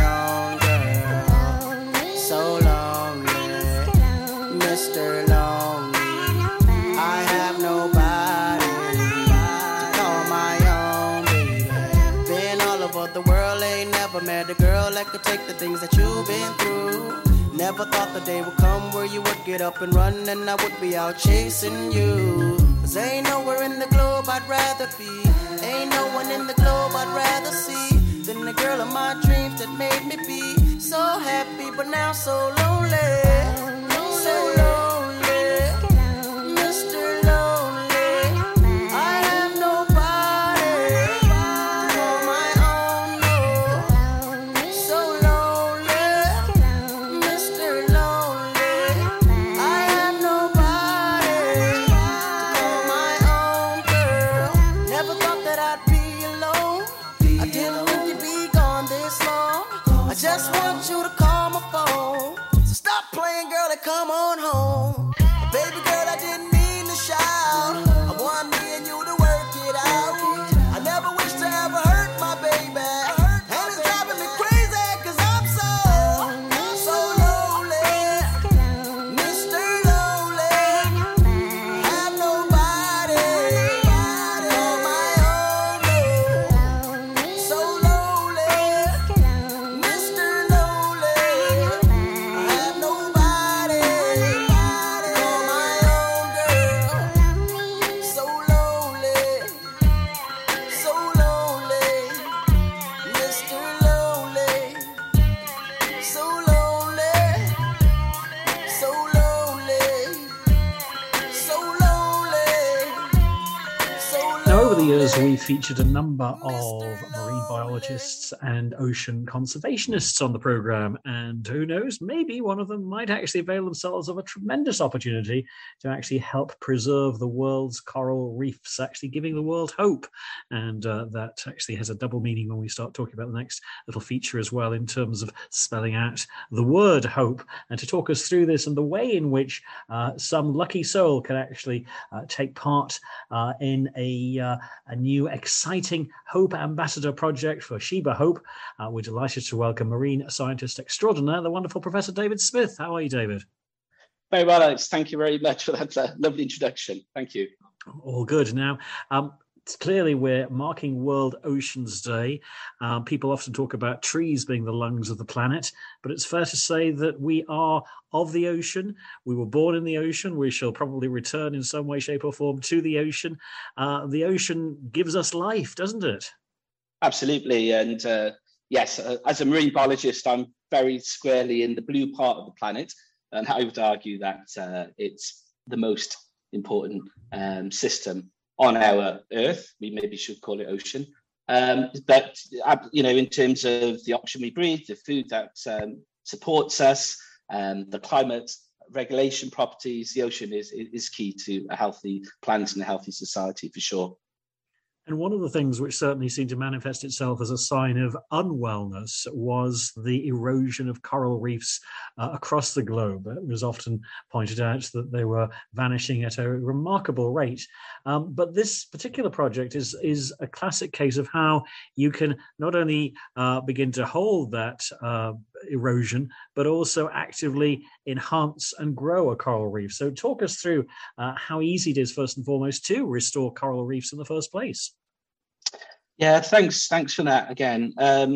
my own girl. So lonely, Mr. Lonely. I have nobody to call my own baby. Been all over the world, ain't never met a girl that could take the things that you've been through. Never thought the day would come where you would get up and run and I would be out chasing you. Cause ain't nowhere in the globe I'd rather be, ain't no one in the globe I'd rather see than the girl of my dreams that made me be so happy but now so lonely, so lonely, Mr. Lonely. I have nobody to call my own, no. So lonely, Mr. Lonely. I have nobody to call my own girl. Never thought that I'd be alone. I didn't think you'd be gone this long. I just want you to call my phone. So stop playing, girl, and come on home. Baby girl, I didn't mean to shout. I want me and you to work it out. I never wish to ever hurt my baby. And it's driving me crazy cause I'm so lonely, Mr. Lonely. Have nobody to call my own, no. So lonely, Mr. Lonely. I have nobody to call my own girl. So lonely, Mr. Lonely. So lonely, so lonely, so lonely, so lonely. Now, over the years, we featured a number of marine biologists and ocean conservationists on the programme, and who knows, maybe one of them might actually avail themselves of a tremendous opportunity to actually help preserve the world's coral reefs, actually giving the world hope. And that actually has a double meaning when we start talking about the next little feature as well, in terms of spelling out the word hope. And to talk us through this and the way in which some lucky soul can actually take part in a new exciting Hope Ambassador project for Sheba Hope, we're delighted to welcome marine scientist extraordinaire, the wonderful Professor David Smith. How are you, David? Very well, Alex. Thank you very much for that lovely introduction. Thank you. All good. Now, clearly we're marking World Oceans Day. People often talk about trees being the lungs of the planet, but it's fair to say that we are of the ocean. We were born in the ocean. We shall probably return in some way, shape or form to the ocean. The ocean gives us life, doesn't it? Absolutely. And yes, as a marine biologist, I'm very squarely in the blue part of the planet. And I would argue that it's the most important system on our Earth. We maybe should call it ocean. But, in terms of the oxygen we breathe, the food that supports us, the climate regulation properties, the ocean is key to a healthy planet and a healthy society for sure. And one of the things which certainly seemed to manifest itself as a sign of unwellness was the erosion of coral reefs across the globe. It was often pointed out that they were vanishing at a remarkable rate. But this particular project is a classic case of how you can not only begin to hold that erosion, but also actively enhance and grow a coral reef. So talk us through how easy it is, first and foremost, to restore coral reefs in the first place. Yeah, thanks for that again.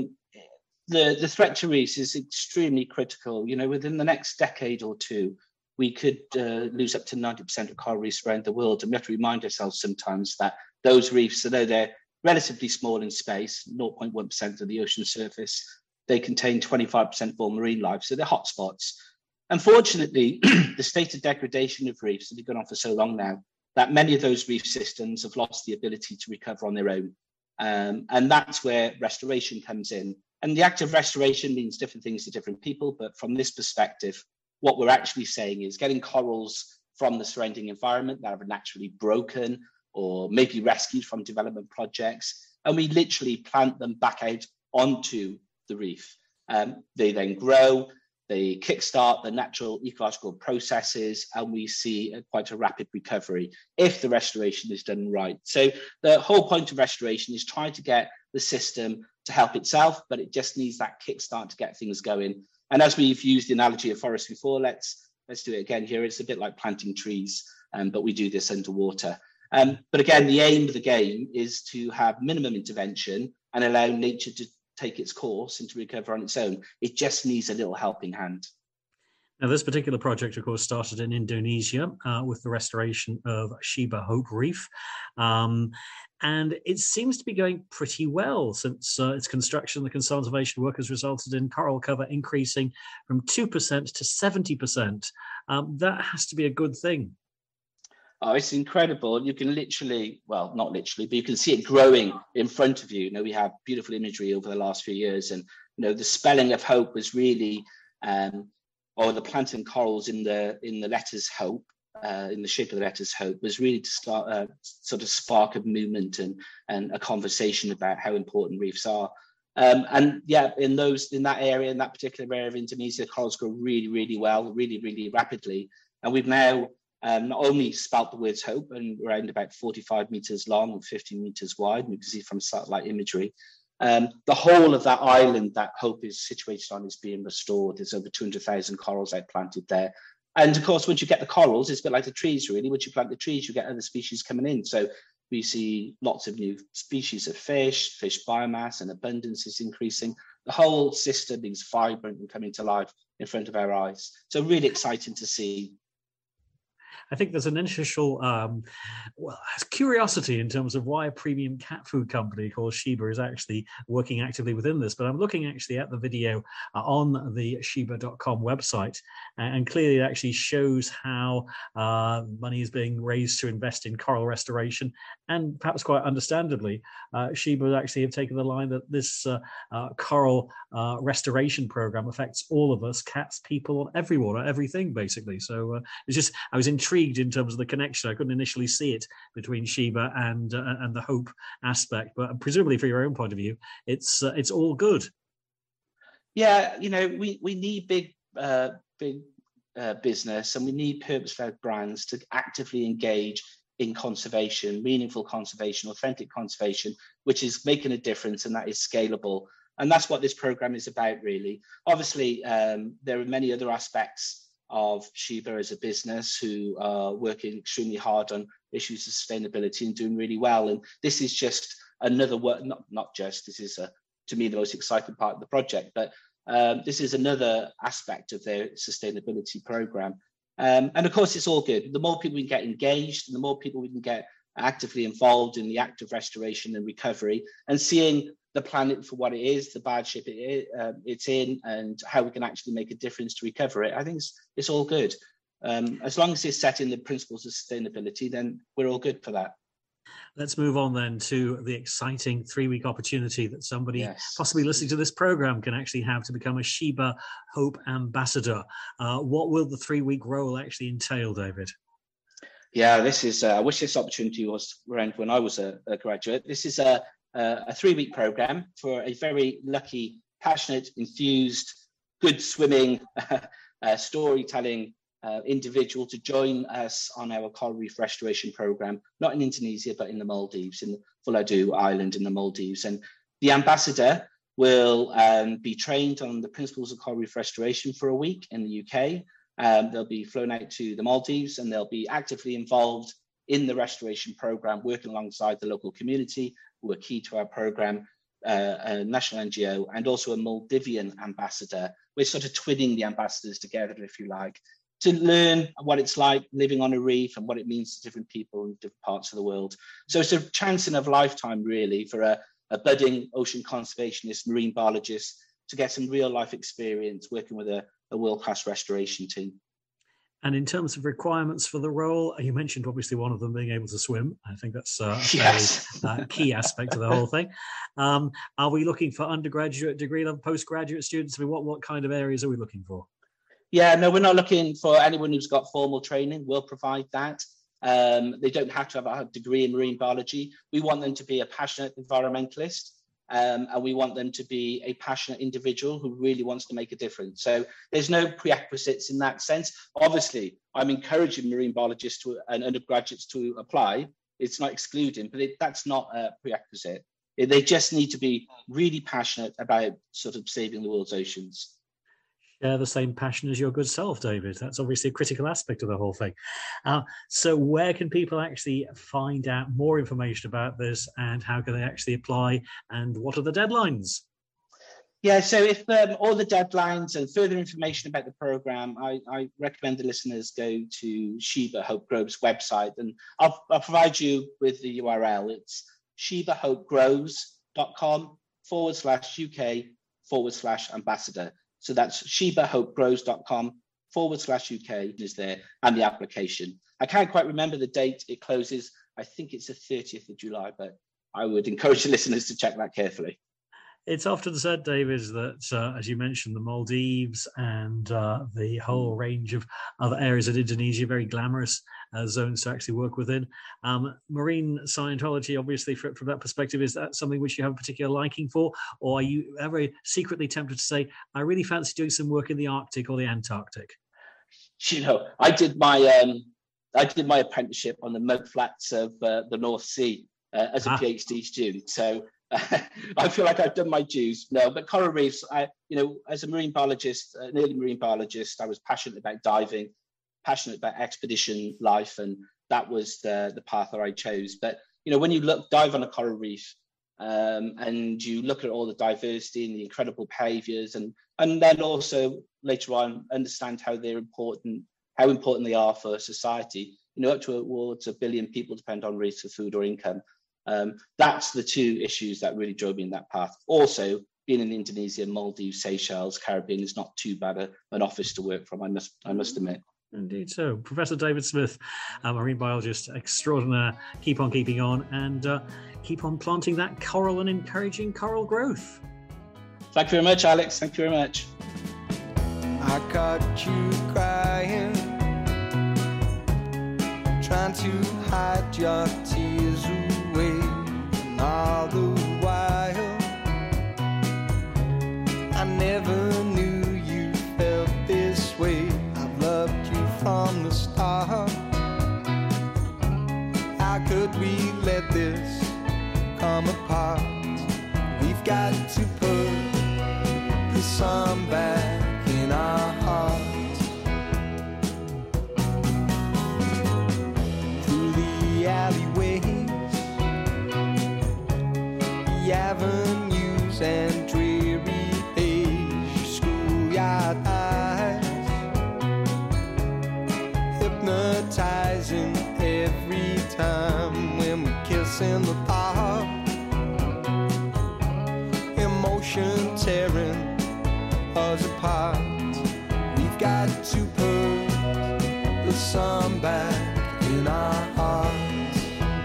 The threat to reefs is extremely critical. Within the next decade or two, we could lose up to 90% of coral reefs around the world. And we have to remind ourselves sometimes that those reefs, although they're relatively small in space, 0.1% of the ocean surface, they contain 25% of all marine life. So they're hotspots. Unfortunately, the state of degradation of reefs has gone on for so long now that many of those reef systems have lost the ability to recover on their own. And that's where restoration comes in. And the act of restoration means different things to different people. But from this perspective, what we're actually saying is getting corals from the surrounding environment that are naturally broken or maybe rescued from development projects. And we literally plant them back out onto the reef. They then grow, they kickstart the natural ecological processes, and we see quite a rapid recovery if the restoration is done right. So the whole point of restoration is trying to get the system to help itself, but it just needs that kickstart to get things going. And as we've used the analogy of forest before, let's do it again here. It's a bit like planting trees, but we do this underwater. But again, the aim of the game is to have minimum intervention and allow nature to take its course and to recover on its own. It just needs a little helping hand. Now, this particular project, of course, started in Indonesia with the restoration of Sheba Hope Reef. And it seems to be going pretty well since its construction. The conservation work has resulted in coral cover increasing from 2% to 70%. That has to be a good thing. Oh, it's incredible. You can literally, well, not literally, but you can see it growing in front of you. We have beautiful imagery over the last few years. And, the spelling of hope was really, or the planting corals in the letters hope, in the shape of the letters hope, was really to start sort of spark of movement and a conversation about how important reefs are. And yeah, in that area, in that particular area of Indonesia, corals grow really, really well, really, really rapidly. And we've now not only spelt the words hope, and around about 45 meters long and 15 meters wide, and you can see from satellite imagery. The whole of that island that hope is situated on is being restored. There's over 200,000 corals outplanted there. And of course, once you get the corals, it's a bit like the trees, really. Once you plant the trees, you get other species coming in. So we see lots of new species of fish biomass and abundance is increasing. The whole system is vibrant and coming to life in front of our eyes. So really exciting to see. I think there's an initial curiosity in terms of why a premium cat food company called Sheba is actually working actively within this. But I'm looking actually at the video on the Sheba.com website, and clearly it actually shows how money is being raised to invest in coral restoration. And perhaps quite understandably, Sheba actually have taken the line that this coral restoration program affects all of us, cats, people, everyone, everything, basically. So it's just, I was intrigued in terms of the connection. I couldn't initially see it between Sheba and the hope aspect, but presumably from your own point of view, it's all good. Yeah, we need big business, and we need purpose-led brands to actively engage in conservation, meaningful conservation, authentic conservation, which is making a difference, and that is scalable. And that's what this program is about, really. Obviously, there are many other aspects of Sheba as a business who are working extremely hard on issues of sustainability and doing really well. And this is just another work, not just, this is to me the most exciting part of the project, but this is another aspect of their sustainability program. And of course, it's all good. The more people we can get engaged and the more people we can get actively involved in the act of restoration and recovery and seeing the planet for what it is, the bad shape it's in, and how we can actually make a difference to recover it. I think it's all good. As long as it's set in the principles of sustainability, then we're all good for that. Let's move on then to the exciting 3-week opportunity that somebody possibly listening to this program can actually have to become a Sheba Hope Ambassador. What will the 3-week role actually entail, David? Yeah, this is, I wish this opportunity was around when I was a graduate. This is a 3-week program for a very lucky, passionate, enthused, good swimming, storytelling individual to join us on our coral reef restoration program, not in Indonesia, but in the Maldives, in Vuladu Island in the Maldives. And the ambassador will be trained on the principles of coral reef restoration for a week in the UK. They'll be flown out to the Maldives and they'll be actively involved in the restoration program, working alongside the local community who are key to our program, a national NGO, and also a Maldivian ambassador. We're sort of twinning the ambassadors together, if you like, to learn what it's like living on a reef and what it means to different people in different parts of the world. So it's a chance in a lifetime, really, for a budding ocean conservationist, marine biologist to get some real life experience working with a world-class restoration team. And in terms of requirements for the role, you mentioned obviously one of them being able to swim. I think that's a very key aspect of the whole thing. Are we looking for undergraduate degree level, postgraduate students? I mean, what kind of areas are we looking for? Yeah, no, we're not looking for anyone who's got formal training. We'll provide that. They don't have to have a degree in marine biology. We want them to be a passionate environmentalist. And we want them to be a passionate individual who really wants to make a difference. So there's no prerequisites in that sense. Obviously, I'm encouraging marine biologists and undergraduates to apply. It's not excluding, but that's not a prerequisite. They just need to be really passionate about sort of saving the world's oceans. Share the same passion as your good self, David. That's obviously a critical aspect of the whole thing. So where can people actually find out more information about this, and how can they actually apply, and what are the deadlines? Yeah, so if all the deadlines and further information about the program, I recommend the listeners go to Sheba Hope Groves website, and I'll provide you with the URL. It's shebahopegrows.com/UK/ambassador. So that's shebahopegrows.com/UK is there, and the application. I can't quite remember the date it closes. I think it's the 30th of July, but I would encourage the listeners to check that carefully. It's often said, David, that as you mentioned, the Maldives and the whole range of other areas of Indonesia, very glamorous zones to actually work within. Marine Scientology, obviously, from that perspective, is that something which you have a particular liking for? Or are you ever secretly tempted to say, I really fancy doing some work in the Arctic or the Antarctic? You know, I did my apprenticeship on the mudflats of the North Sea as a PhD student. So I feel like I've done my dues. No, but coral reefs, as a marine biologist, an early marine biologist, I was passionate about diving, passionate about expedition life, and that was the path that I chose. But, when you dive on a coral reef and you look at all the diversity and the incredible behaviors, and then also later on understand how important they are for society, up towards 1 billion people depend on reefs for food or income. That's the two issues that really drove me in that path. Also, being in Indonesia, Maldives, Seychelles, Caribbean is not too bad an office to work from, I must admit. Indeed so. Professor David Smith, a marine biologist extraordinaire, keep on keeping on and keep on planting that coral and encouraging coral growth. Thank you very much, Alex. Thank you very much. I caught you crying, trying to hide your tears away, and all the while I never knew you felt this way. I've loved you from the start. How could we let this come apart? We've got to put the sun back in our hearts. avenues and dreary beige schoolyard eyes, hypnotizing every time when we kiss in the park. Emotion tearing us apart. We've got to put the sun back in our hearts.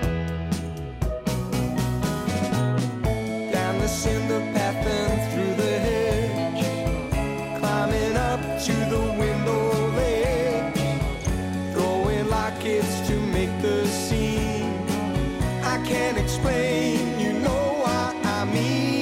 Down the cinder path and through the hedge, climbing up to the window ledge, throwing lockets to make the scene. I can't explain, you know what I mean.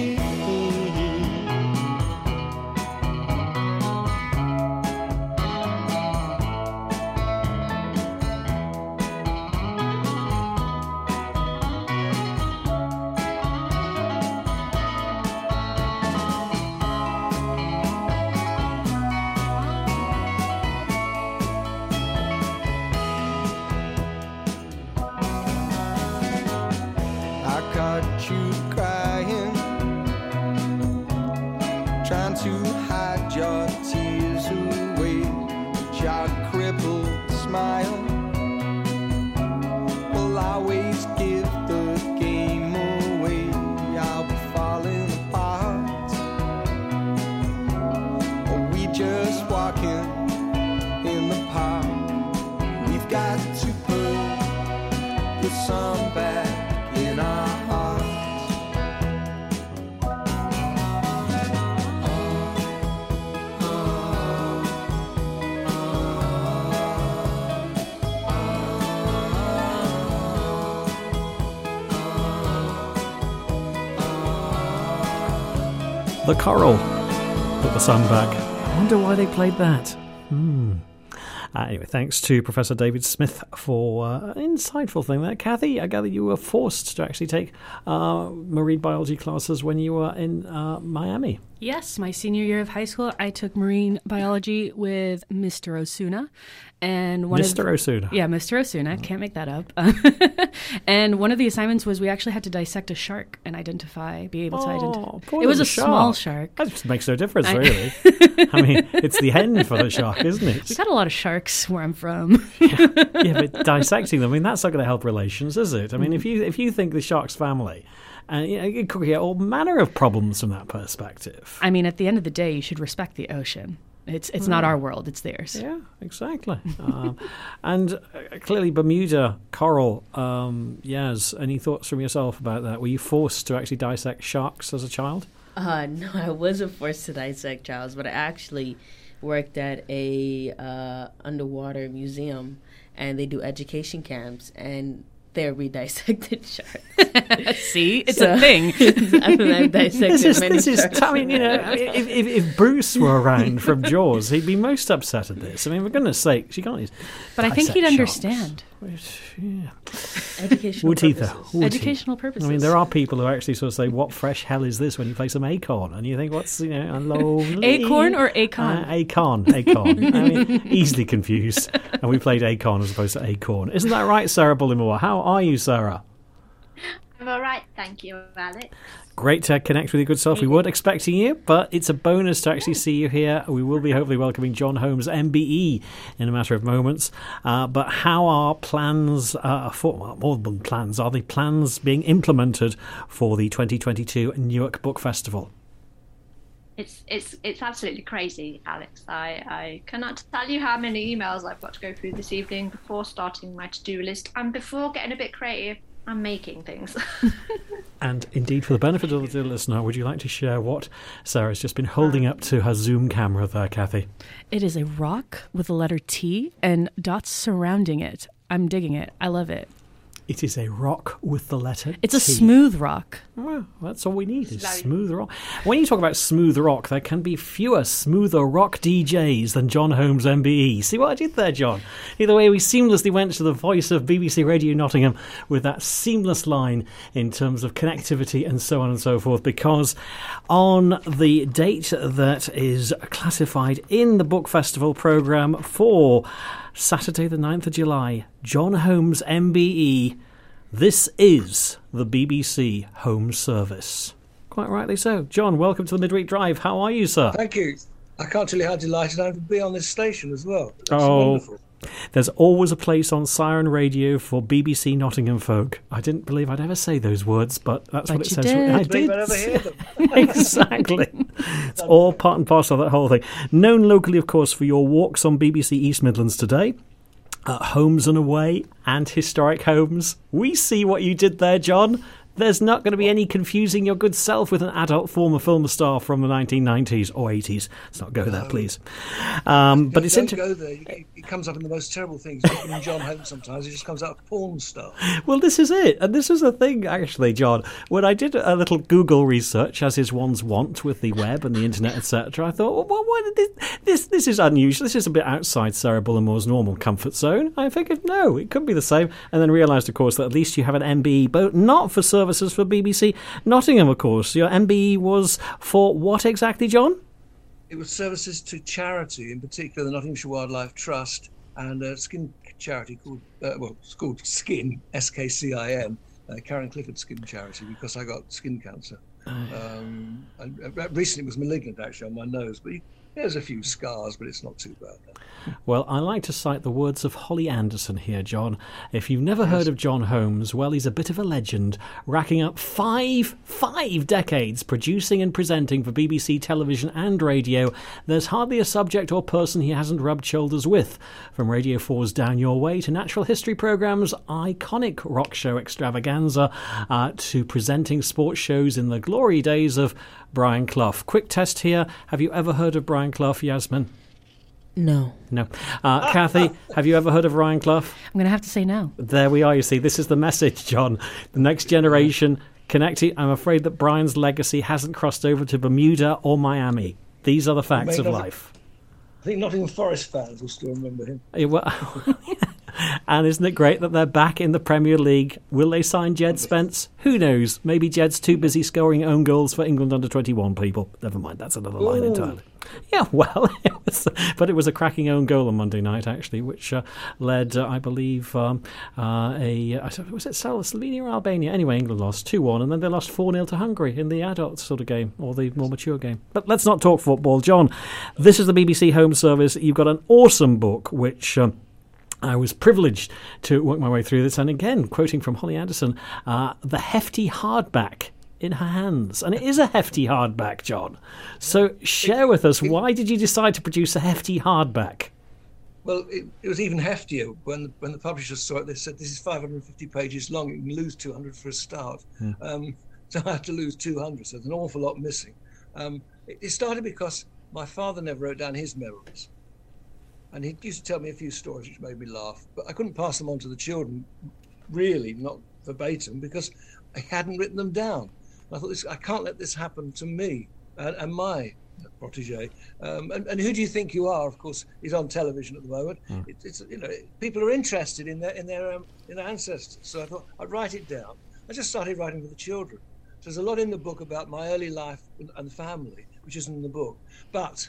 You crying, trying to hide your tears away, but your crippled smile will always give the game away. I'll be falling apart, or we just walking in the park. We've got to put the sun back in our hearts. The Coral, put the sun back. I wonder why they played that. Anyway, thanks to Professor David Smith for an insightful thing there. Kathy, I gather you were forced to actually take marine biology classes when you were in Miami. Yes, my senior year of high school, I took marine biology with Mr. Osuna. And Mr. Osuna? Yeah, Mr. Osuna. Can't make that up. And one of the assignments was we actually had to dissect a shark and be able to identify. It was a small shark. That just makes no difference, really. I mean, it's the end for the shark, isn't it? We got a lot of sharks where I'm from. yeah, but dissecting them, I mean, that's not going to help relations, is it? I mean, if you think the shark's family, and it could get all manner of problems from that perspective. I mean, at the end of the day, you should respect the ocean. It's not our world, it's theirs. Yeah, exactly. And clearly Bermuda coral, Yaz, any thoughts from yourself about that? Were you forced to actually dissect sharks as a child? No, I wasn't forced to dissect sharks, but I actually worked at a underwater museum, and they do education camps, and they're redissected sharks. See, it's a thing. I've dissected many sharks. I mean, if Bruce were around from Jaws, he'd be most upset at this. I mean, for goodness sake, she can't. But I think he'd understand. Yeah. Educational Would he, purposes. though? Would Educational purposes. I mean, there are people who actually sort of say, "What fresh hell is this?" when you play some Acorn, and you think, "What's a lonely Acorn or Acon?" Acorn. I mean, easily confused. And we played Acorn as opposed to Acorn. Isn't that right, Sarah Bullimore? How are you, Sarah? I'm all right, thank you, Alex. Great to connect with your good self. We weren't expecting you, but it's a bonus to actually see you here. We will be hopefully welcoming John Holmes, MBE, in a matter of moments. But how are plans more than plans? Are the plans being implemented for the 2022 Newark Book Festival? It's absolutely crazy, Alex. I cannot tell you how many emails I've got to go through this evening before starting my to-do list and before getting a bit creative. I'm making things. And indeed, for the benefit of the listener, would you like to share what Sarah's just been holding up to her Zoom camera there, Kathy? It is a rock with the letter T and dots surrounding it. I'm digging it. I love it. It is a rock with the letter It's T. a smooth rock. Well, that's all we need is smooth rock. When you talk about smooth rock, there can be fewer smoother rock DJs than John Holmes MBE. See what I did there, John? Either way, we seamlessly went to the voice of BBC Radio Nottingham with that seamless line in terms of connectivity and so on and so forth, because on the date that is classified in the Book Festival programme for Saturday the 9th of July, John Holmes MBE, This is the BBC Home Service. Quite rightly so. John, welcome to the Midweek Drive. How are you, sir? Thank you. I can't tell you how delighted I am to be on this station as well. It's wonderful. There's always a place on Siren Radio for BBC Nottingham folk. I didn't believe I'd ever say those words, but that's what it says. I did. I'd ever hear them. Exactly. It's all part and parcel of that whole thing. Known locally, of course, for your walks on BBC East Midlands Today, Homes and Away, and Historic Homes. We see what you did there, John. There's not going to be any confusing your good self with an adult former film star from the 1990s or 80s. Let's not go there, please. But it's Don't go there. It comes up in the most terrible things. Even in John Holmes sometimes, it just comes out porn star. Well, this is it. And this was the thing, actually, John. When I did a little Google research, as is one's wont with the web and the internet, etc., I thought, well, this is unusual. This is a bit outside Sarah Bullamore's normal comfort zone. I figured, no, it could be the same. And then realised, of course, that at least you have an MBE, but not for services for BBC Nottingham, of course. Your MBE was for what exactly, John? It was services to charity, in particular the Nottinghamshire Wildlife Trust and a skin charity called, it's called Skin, SKCIN, Karen Clifford Skin Charity, because I got skin cancer. And recently it was malignant, actually, on my nose, but there's a few scars, but it's not too bad. Well, I like to cite the words of Holly Anderson here, John. If you've never heard of John Holmes, well, he's a bit of a legend, racking up five decades producing and presenting for BBC television and radio. There's hardly a subject or person he hasn't rubbed shoulders with. From Radio 4's Down Your Way to natural history programmes, iconic rock show extravaganza, to presenting sports shows in the glory days of Brian Clough. Quick test here. Have you ever heard of Brian Clough, Yasmin? No. Kathy, have you ever heard of Brian Clough? I'm going to have to say no. There we are, you see. This is the message, John. The next generation connected. I'm afraid that Brian's legacy hasn't crossed over to Bermuda or Miami. These are the facts of life. I think Nottingham Forest fans will still remember him. And isn't it great that they're back in the Premier League? Will they sign Jed Spence? Who knows? Maybe Jed's too busy scoring own goals for England under-21 people. Never mind, that's another line entirely. Yeah, well, it was a cracking own goal on Monday night, actually, which led, I believe, was it Slovenia or Albania? Anyway, England lost 2-1, and then they lost 4-0 to Hungary in the adult sort of game, or the more mature game. But let's not talk football. John, this is the BBC Home Service. You've got an awesome book, which... I was privileged to work my way through this, and again, quoting from Holly Anderson, the hefty hardback in her hands. And it is a hefty hardback, John. So share with us, why did you decide to produce a hefty hardback? Well, it was even heftier. When the publishers saw it, they said, this is 550 pages long, you can lose 200 for a start. So I had to lose 200, so there's an awful lot missing. It started because my father never wrote down his memories. And he used to tell me a few stories which made me laugh, but I couldn't pass them on to the children, really, not verbatim, because I hadn't written them down. And I thought, I can't let this happen to me and my protege. And who do you think you are? Of course, he's on television at the moment. It's people are interested in their ancestors. So I thought I'd write it down. I just started writing for the children. So there's a lot in the book about my early life and family, which isn't in the book, but.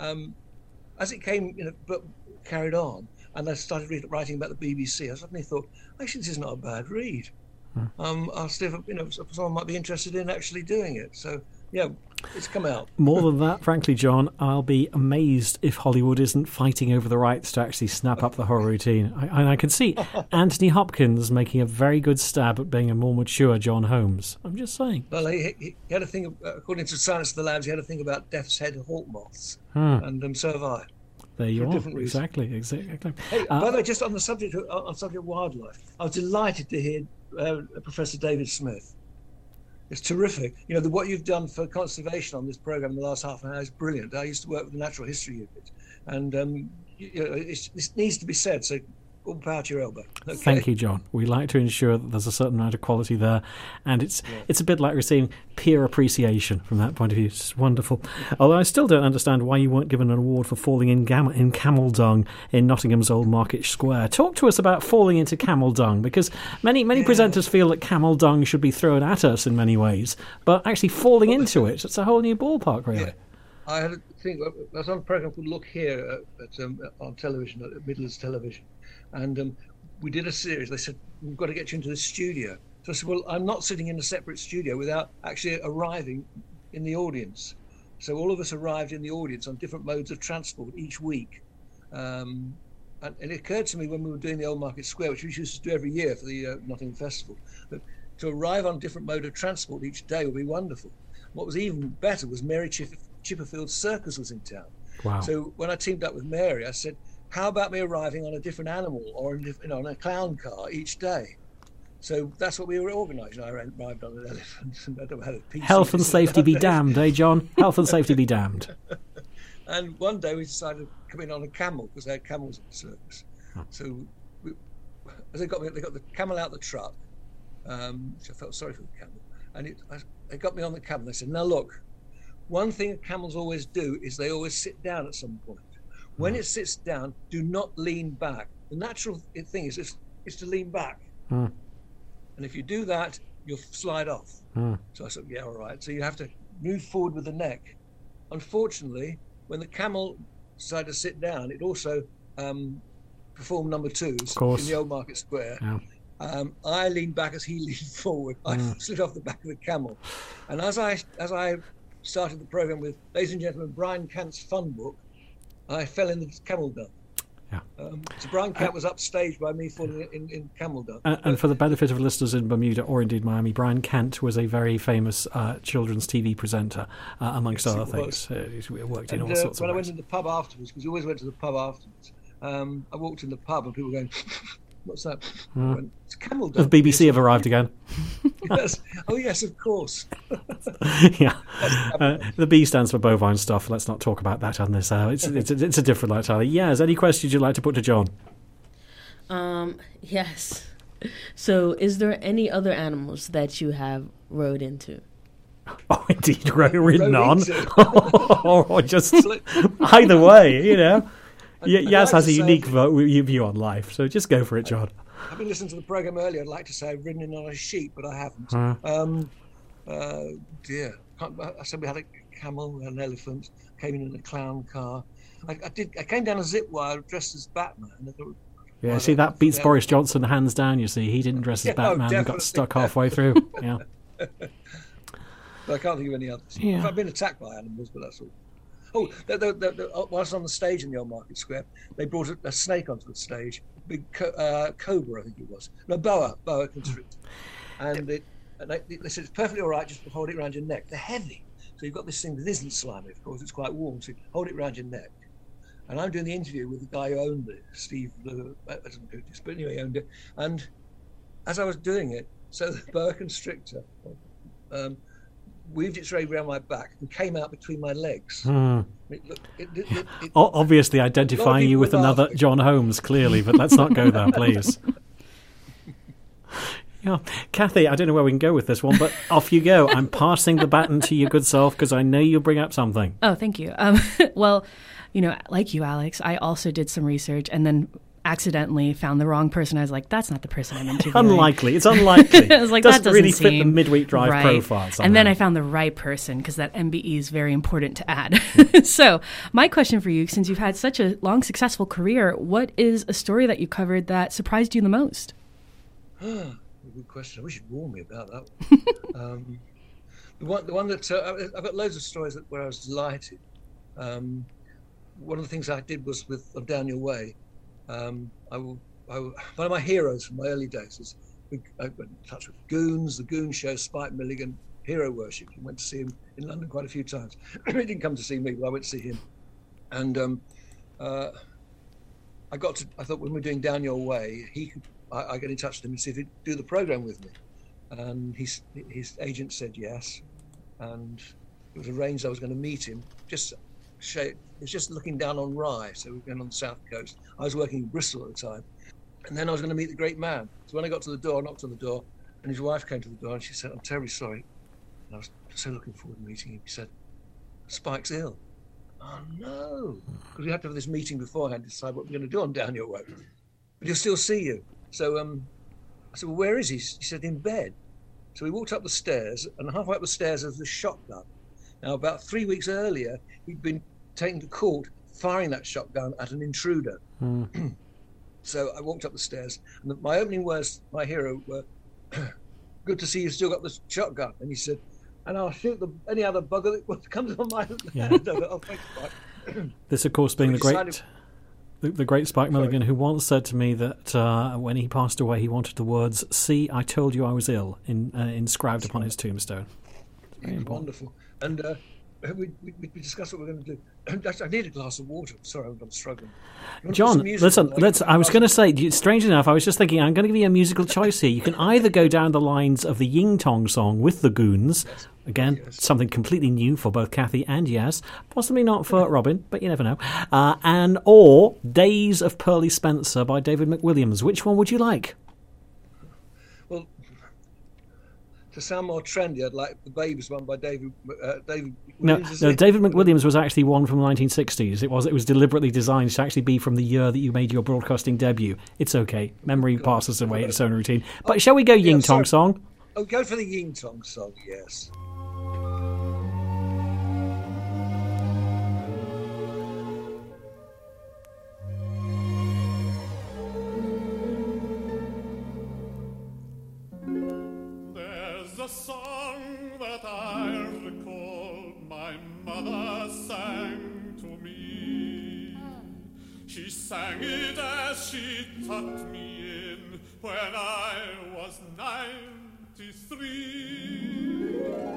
As it came, carried on, and I started writing about the BBC, I suddenly thought, actually, this is not a bad read. I'll see if someone might be interested in actually doing it. So, yeah, it's come out. More than that, frankly, John, I'll be amazed if Hollywood isn't fighting over the rights to actually snap up the horror routine. I can see Anthony Hopkins making a very good stab at being a more mature John Holmes. I'm just saying. Well, he had a thing, according to Silence of the Lambs, he had a thing about death's head hawk moths, and so have I. There you are. Exactly. Hey, by the way, just on the subject of wildlife, I was delighted to hear Professor David Smith. It's terrific. What you've done for conservation on this programme in the last half an hour is brilliant. I used to work with the Natural History Unit, and this needs to be said. So, all power to your elbow. Okay. Thank you, John. We like to ensure that there's a certain amount of quality there, and it's a bit like receiving peer appreciation from that point of view. It's wonderful. Although I still don't understand why you weren't given an award for falling in camel dung in Nottingham's Old Market Square. Talk to us about falling into camel dung, because many presenters feel that camel dung should be thrown at us in many ways, but actually falling into it's a whole new ballpark, really. Yeah. I had a thing. I was on a program called Look Here on television, at Midlands Television. And we did a series. They said, we've got to get you into the studio. So I said, well, I'm not sitting in a separate studio without actually arriving in the audience. So all of us arrived in the audience on different modes of transport each week. And it occurred to me when we were doing the Old Market Square, which we used to do every year for the Nottingham Festival, that to arrive on a different mode of transport each day would be wonderful. What was even better was Mary Chipperfield's circus was in town. Wow. So when I teamed up with Mary, I said, how about me arriving on a different animal or on a clown car each day? So that's what we were organising. I arrived on an elephant and I had a PC. Health and safety be damned, eh, John? Health and safety be damned. And one day we decided to come in on a camel because they had camels in the circus. So they got the camel out the truck, which I felt sorry for the camel. And they got me on the camel. They said, now look, one thing camels always do is they always sit down at some point. When it sits down, do not lean back. The natural thing is to lean back. And if you do that, you'll slide off. So I said, yeah, all right. So you have to move forward with the neck. Unfortunately, when the camel decided to sit down, it also performed number twos in the Old Market Square. Yeah. I leaned back as he leaned forward. I slid off the back of the camel. And as I started the program with, ladies and gentlemen, Brian Cant's Fun Book, I fell in the camel dung. Yeah. So Brian Cant was upstaged by me falling in camel dung. And for the benefit of listeners in Bermuda or indeed Miami, Brian Cant was a very famous children's TV presenter, amongst other things. He worked in all sorts of ways. When I went to the pub afterwards, because we always went to the pub afterwards, I walked in the pub and people were going, what's that? Went, it's camel dung. The BBC have arrived again. Yes. Oh, yes, of course. Yeah. The B stands for bovine stuff. Let's not talk about that on this hour. It's a different light, Charlie. Yes, any questions you'd like to put to John? Yes. So, is there any other animals that you have rode into? Oh, indeed, ridden on. Or just either way, you know. Yaz has a unique view on life, so just go for it, John. I've been listening to the programme earlier. I'd like to say I've ridden in on a sheep, but I haven't. Dear. I said we had a camel, an elephant, came in a clown car. I came down a zip wire dressed as Batman. Yeah, see, that beats Boris Johnson hands down, you see. He didn't dress as Batman and got stuck halfway through. Yeah. But I can't think of any others. Yeah. I've been attacked by animals, but that's all. Oh, whilst on the stage in the Old Market Square, they brought a snake onto the stage, big cobra, I think it was. No, boa constrictor. And they said, it's perfectly all right, just hold it around your neck. They're heavy. So you've got this thing that isn't slimy, of course, it's quite warm, so you hold it around your neck. And I'm doing the interview with the guy who owned it, Steve, I don't know who it is, but anyway, he owned it. And as I was doing it, so the boa constrictor weaved its way around my back and came out between my legs. Obviously identifying you with another John Holmes, clearly, but let's not go there, please. Yeah. Kathy, I don't know where we can go with this one, but off you go. I'm passing the baton to your good self because I know you'll bring up something. Oh, thank you. Well, you know, like you, Alex, I also did some research and then accidentally found the wrong person. I was like, that's not the person I'm interviewing. Unlikely. It's unlikely. I was like, doesn't that doesn't really seem fit the Midweek Drive right. profile somehow. And then I found the right person because that MBE is very important to add. So my question for you, since you've had such a long, successful career, what is a story that you covered that surprised you the most? Good question. I wish you'd warned me about that one. The one that I've got loads of stories where I was delighted. One of the things I did was with Down Your Way. One of my heroes from my early days is I went in touch with Goons, the Goon Show, Spike Milligan, hero worship. I went to see him in London quite a few times. He didn't come to see me, but I went to see him. And I thought when we were doing Down Your Way, I get in touch with him and see if he'd do the program with me. And his agent said yes. And it was arranged I was going to meet him. It's just looking down on Rye, so we're going on the south coast. I was working in Bristol at the time. And then I was going to meet the great man. So when I got to the door, I knocked on the door, and his wife came to the door and she said, I'm terribly sorry. And I was so looking forward to meeting him. He said, Spike's ill. Oh, no. Because we had to have this meeting beforehand to decide what we're going to do on Down Your Way. But he'll still see you. So I said, well, where is he? He said, in bed. So we walked up the stairs, and halfway up the stairs was the shotgun. Now, about 3 weeks earlier, he'd been taken to court firing that shotgun at an intruder. So I walked up the stairs, and my opening words, my hero, were, "Good to see you still got the shotgun." And he said, "And I'll shoot any other bugger that comes on my hand." Oh, thanks, Mike. This, of course, being the great Spike Milligan, who once said to me that when he passed away, he wanted the words "See, I told you I was ill" inscribed upon his tombstone. It's very important. Wonderful. And we discussed what we're going to do. I need a glass of water. Sorry, I'm struggling. John, listen. I was going to say, strange enough, I was just thinking, I'm going to give you a musical choice here. You can either go down the lines of the Ying Tong song with the Goons, again, something completely new for both Kathy and Yaz, possibly not for Robin, but you never know, or Days of Pearly Spencer by David McWilliams. Which one would you like? Well, to sound more trendy, I'd like the Babes one by David McWilliams. No, David McWilliams was actually one from the 1960s. It was deliberately designed to actually be from the year that you made your broadcasting debut. It's okay. Memory passes away in its own routine. But shall we go Ying Tong song? Oh, go for the Ying Tong song, yes. There's a song that I recall my mother sang to me. She sang it as she tucked me in when I was 93.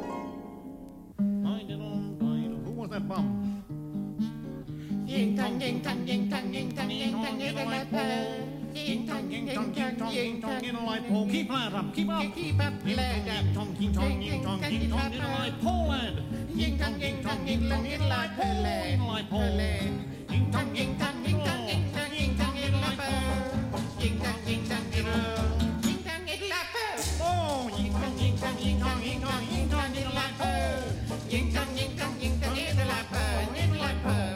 Who was that bum? Ying tong, ying tong, ying tong, ying tong, ying tong, in a light pole. Ying tong, ying tong, ying tong, ying tong, in a light pole. Keep that up, keep up, keep up, lad. Ying tong, ying tong, ying tong, ying tong, in a light pole, lad. Ying tong, ying tong, ying tong, in a light pole, lad. Light pole, lad. Ying tong, ying tong, ying tong, ying tong, ying tong, in a light pole. Ying tong, ying tong, ying tong, ying tong, in a light pole. Oh, ying tong, ying tong, ying tong, ying tong, ying tong, in a light pole. Ying tong, ying tong, ying tong, in a light pole, in a light pole.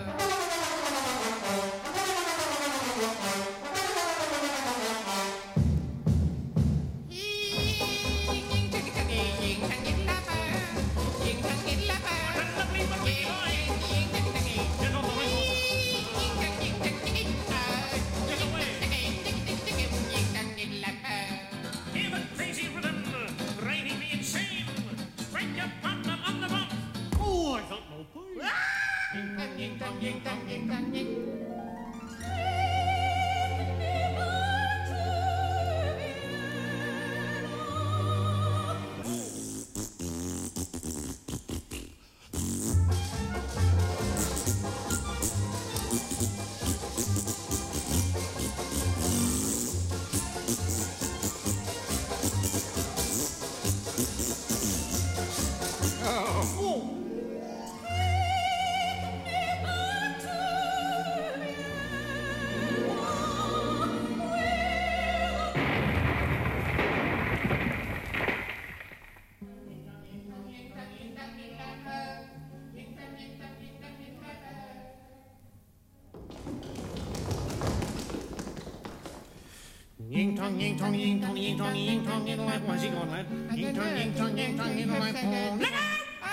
Ying tong, ying tong, ying tong, ying tong, ying tong, in the light. Where's he going, lad? Ying tong, ying tong, ying tong, in the light. Look out!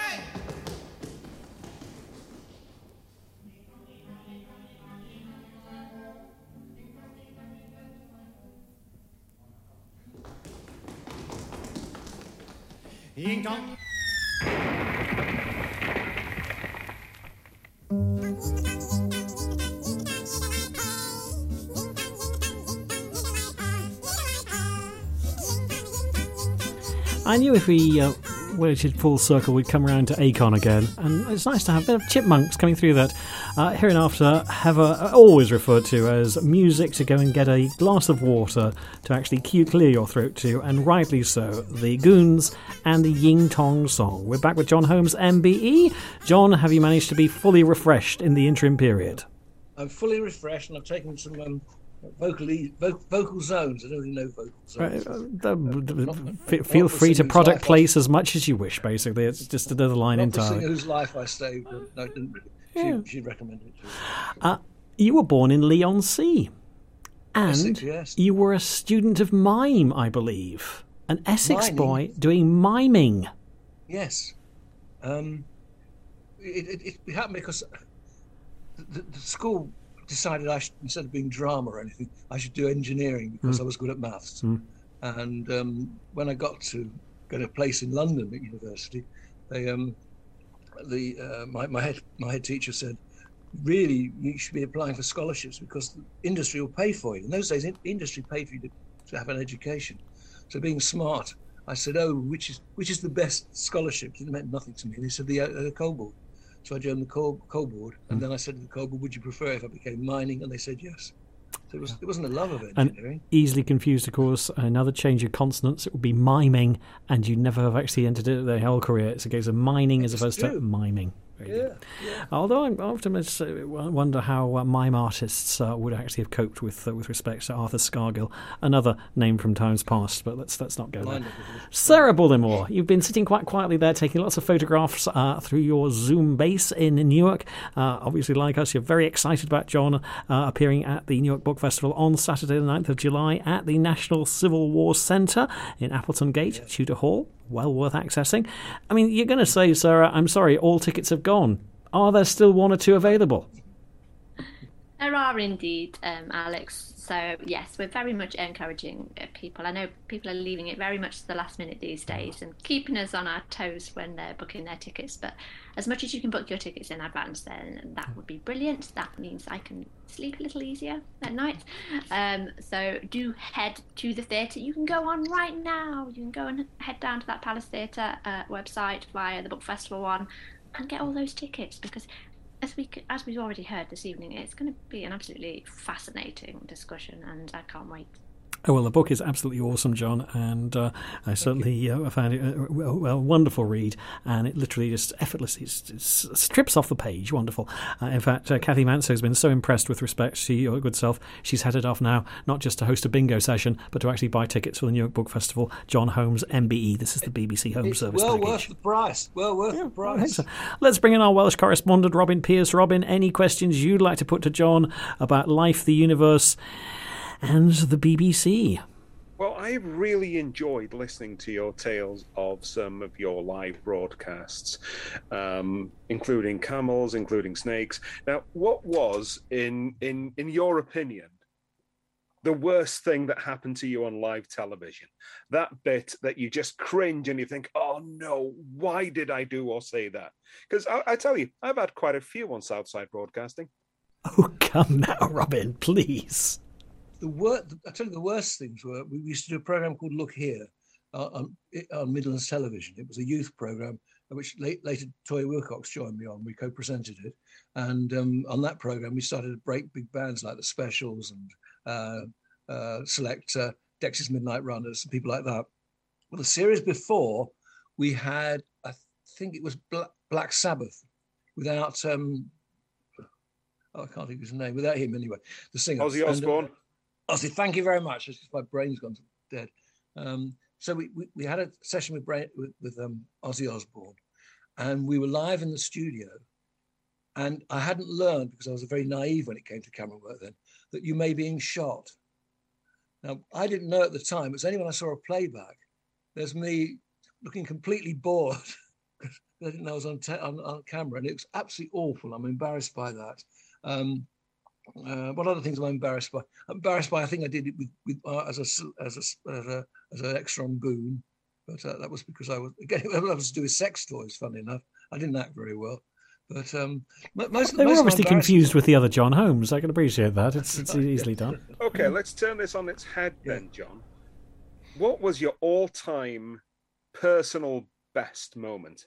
Ying tong. I knew if we waited full circle, we'd come around to Akon again, and it's nice to have a bit of chipmunks coming through that. Hereinafter, have always referred to as music to go and get a glass of water to actually clear your throat to, and rightly so. The Goons and the Ying Tong song. We're back with John Holmes, MBE. John, have you managed to be fully refreshed in the interim period? I'm fully refreshed, and I've taken some vocal zones. I don't really know vocal zones. Feel free to product place as much as you wish, basically. It's just another line entirely. Not the singer whose life I saved. No, didn't really. She recommended it to me. You were born in Leigh-on-Sea. And Essex, yes. You were a student of mime, I believe. An Essex boy doing miming. Yes. It happened because the school decided instead of doing drama or anything, I should do engineering because I was good at maths. And when I got to a place in London at university, they my head teacher said, really, you should be applying for scholarships because the industry will pay for you. In those days, industry paid for you to have an education. So being smart, I said, oh, which is the best scholarship? It meant nothing to me. They said the coal board. So I joined the coal board, and then I said to the coal board, would you prefer if I became mining? And they said yes. So it wasn't a love of engineering. And easily confused, of course. Another change of consonants, it would be miming, and you'd never have actually entered it their whole career. It's a case of mining as opposed to miming. Yeah. Although I often wonder how mime artists would actually have coped with respect to Arthur Scargill, another name from times past. But let's not go there. Sarah Bullimore, you've been sitting quite quietly there, taking lots of photographs through your Zoom base in Newark. Obviously, like us, you're very excited about John appearing at the Newark Book Festival on Saturday, the 9th of July, at the National Civil War Centre in Appleton Gate, Tudor Hall. Well worth accessing. I mean, you're going to say, Sarah, I'm sorry, all tickets have gone. Are there still one or two available? There are indeed, Alex. So, yes, we're very much encouraging people. I know people are leaving it very much to the last minute these days and keeping us on our toes when they're booking their tickets. But as much as you can book your tickets in advance, then that would be brilliant. That means I can sleep a little easier at night. So do head to the theatre. You can go on right now. You can go and head down to that Palace Theatre website via the Book Festival one and get all those tickets, because as we've already heard this evening, it's going to be an absolutely fascinating discussion, and I can't wait. Oh, well, the book is absolutely awesome, John, and I certainly found it a wonderful read, and it literally just effortlessly strips off the page. Wonderful. In fact, Kathy Manso has been so impressed with respect to your good self, she's headed off now, not just to host a bingo session, but to actually buy tickets for the Newark Book Festival. John Holmes, MBE. This is the BBC Home Service well package. Worth the price. Well worth the price. I think so. Let's bring in our Welsh correspondent, Robin Pierce. Robin, any questions you'd like to put to John about life, the universe, and the BBC? Well, I really enjoyed listening to your tales of some of your live broadcasts, including camels, including snakes. Now, what was, in your opinion, the worst thing that happened to you on live television? That bit that you just cringe and you think, oh no, why did I do or say that? Because I tell you, I've had quite a few on Southside Broadcasting. Oh, come now, Robin, please. I tell you, the worst things were, we used to do a program called Look Here on Midlands Television. It was a youth program, which later Toy Wilcox joined me on. We co-presented it. And on that program, we started to break big bands like the Specials and Selector, Dexys Midnight Runners, and people like that. Well, the series before, we had, I think it was Black Sabbath, without, I can't think of his name, without him anyway, the singer. Ozzy Osbourne. Ozzy, thank you very much. It's just my brain's gone dead. So we had a session with Ozzy Osbourne, and we were live in the studio. And I hadn't learned, because I was very naive when it came to camera work then, that you may be being shot. Now, I didn't know at the time. It was only when I saw a playback. There's me looking completely bored. I didn't know I was on camera, and it was absolutely awful. I'm embarrassed by that. What other things am I embarrassed by? I'm embarrassed by, I think I did it with as an extra on Boone, but that was because I was to do with sex toys. Funny enough, I didn't act very well. But they were obviously confused with the other John Holmes. I can appreciate that. It's easily done. Okay, let's turn this on its head then, John. What was your all-time personal best moment?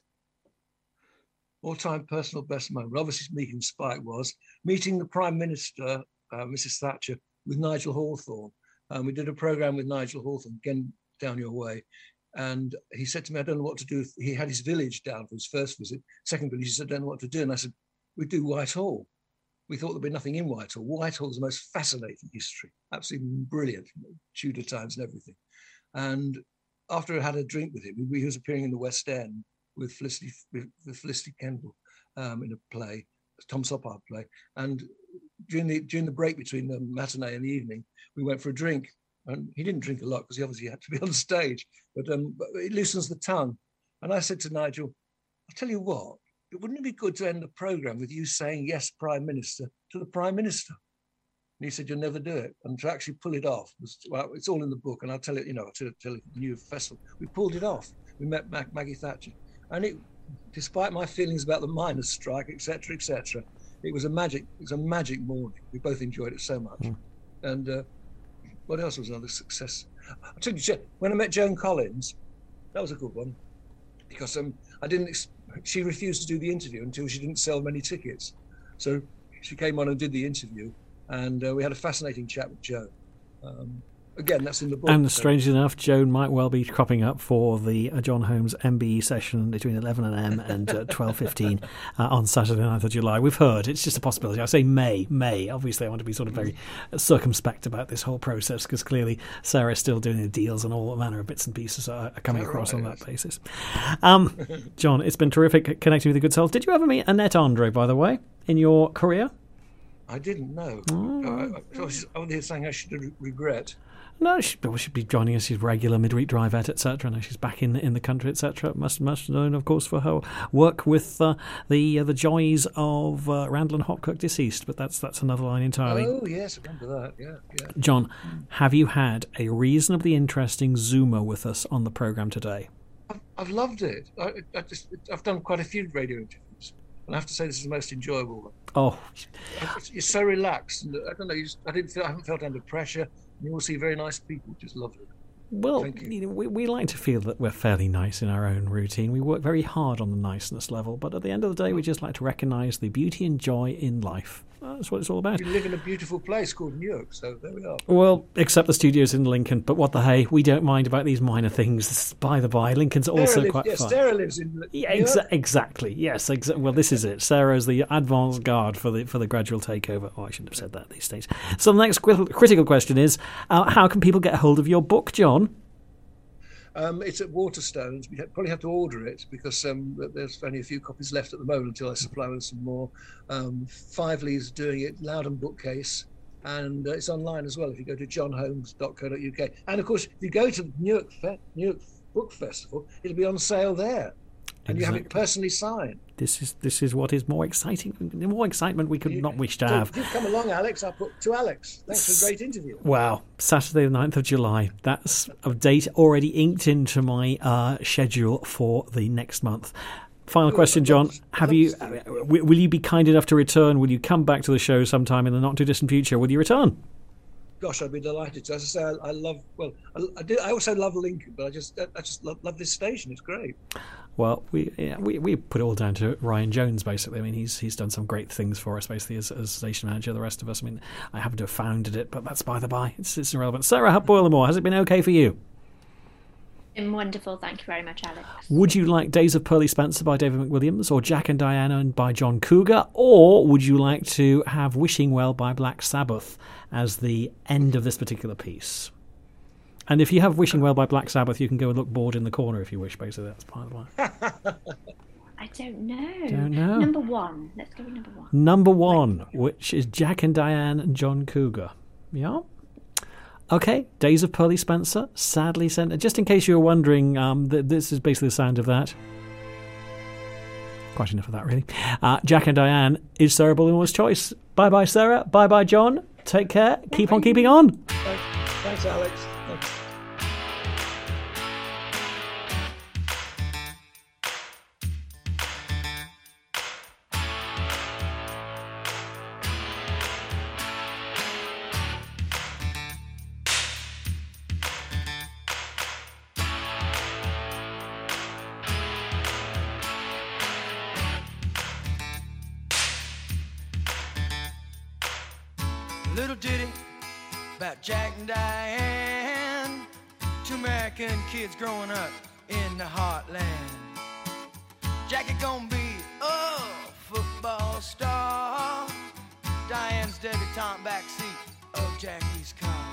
All-time personal best moment, obviously meeting Spike, was meeting the Prime Minister, Mrs. Thatcher, with Nigel Hawthorne. We did a programme with Nigel Hawthorne, again, down your way. And he said to me, I don't know what to do. He had his village down for his first visit. Second village, he said, I don't know what to do. And I said, we'd do Whitehall. We thought there'd be nothing in Whitehall. Whitehall is the most fascinating history, absolutely brilliant, Tudor times and everything. And after I had a drink with him, he was appearing in the West End with Felicity Kendall in a play, Tom Stoppard play. And during the break between the matinee and the evening, we went for a drink. And he didn't drink a lot because he obviously had to be on stage, but it loosens the tongue. And I said to Nigel, I'll tell you what, wouldn't it be good to end the programme with you saying, yes, Prime Minister, to the Prime Minister? And he said, "You'll never do it." And to actually pull it off, it's all in the book, and I'll tell it, to the new festival. We pulled it off. We met Maggie Thatcher, and despite my feelings about the miners' strike, etc., it was a magic morning. We both enjoyed it so much. And what else was another success? I took when I met Joan Collins. That was a good one, because she refused to do the interview until she didn't sell many tickets. So she came on and did the interview, and we had a fascinating chat with Joan. Again, that's in the book. And strangely enough, Joan might well be cropping up for the John Holmes MBE session between 11 a.m. and 12:15 on Saturday, 9th of July. We've heard it's just a possibility. I say May. Obviously, I want to be sort of very circumspect about this whole process, because clearly Sarah's still doing the deals and all manner of bits and pieces are coming across on that basis. John, it's been terrific connecting with the good souls. Did you ever meet Annette Andre, by the way, in your career? I didn't know. I was here saying I should regret. No, she'd be joining us. She's regular midweek drivette, etc. Now she's back in the country, etc. Must known, of course, for her work with the joys of Randall and Hopkirk deceased. But that's another line entirely. Oh yes, I remember that. Yeah. John, have you had a reasonably interesting Zoomer with us on the programme today? I've loved it. I've done quite a few radio interviews, and I have to say this is the most enjoyable one. Oh, you're so relaxed. And I don't know. I haven't felt under pressure. You all see very nice people. Just love it. Well, we like to feel that we're fairly nice in our own routine. We work very hard on the niceness level, but at the end of the day, we just like to recognise the beauty and joy in life. That's what it's all about. We live in a beautiful place called Newark, so there we are. Well, except the studio's in Lincoln, but what the hey, we don't mind about these minor things. By the by, Lincoln's also quite fun. Sarah lives in Newark. Exactly. Yes, well, this is it. Sarah's the advance guard for the gradual takeover. Oh, I shouldn't have said that these days. So the next critical question is, how can people get hold of your book, John? It's at Waterstones. We probably have to order it because there's only a few copies left at the moment until I supply with some more. Fively's doing it, Loudon Bookcase, and it's online as well if you go to johnholmes.co.uk. And of course, if you go to the Newark Book Festival, it'll be on sale there. And you have it personally signed. This is what is more exciting. More excitement we could not wish to have. You come along, Alex. I'll put to Alex. Thanks for a great interview. Wow. Saturday the 9th of July. That's a date already inked into my schedule for the next month. Final question, John. Will you be kind enough to return? Will you come back to the show sometime in the not too distant future? Will you return? Gosh, I'd be delighted to. As I say, I love. Well, I also love Lincoln, but I just love this station. It's great. Well, we put it all down to Ryan Jones, basically. I mean, he's done some great things for us, basically, as station manager. The rest of us, I mean, I happen to have founded it, but that's by the by. It's irrelevant. Sarah Boilermore, has it been okay for you? Been wonderful, thank you very much, Alex. Would you like Days of Pearly Spencer by David McWilliams, or Jack and Diana by John Cougar, or would you like to have Wishing Well by Black Sabbath as the end of this particular piece? And if you have Wishing Well by Black Sabbath, you can go and look bored in the corner if you wish, basically. That's part of the one. I don't know. Don't know. Number one. Let's go with number one. Number one, which is Jack and Diane and John Cougar. Yeah? Okay, Days of Pearly Spencer, sadly sent. Just in case you were wondering, this is basically the sound of that. Quite enough of that, really. Jack and Diane is Sarah Bullimore's choice. Bye-bye, Sarah. Bye-bye, John. Take care. Keep on keeping on. Thanks, Alex. Little ditty about Jack and Diane, two American kids growing up in the heartland. Jackie gonna be a football star, Diane's debutante backseat of Jackie's car.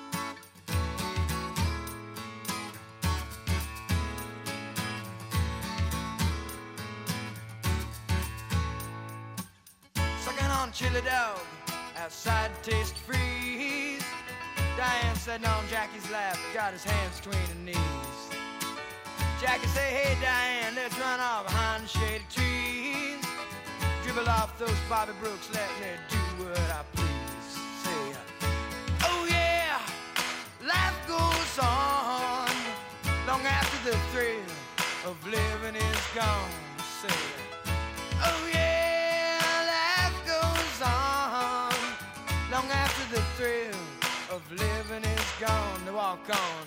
Sucking on chili dog outside Taste Freeze, Diane sitting on Jackie's lap, got his hands between her knees. Jackie say, hey Diane, let's run off behind the shady trees. Dribble off those Bobby Brooks, let me do what I please. Say, long after the thrill of living is gone, to walk on.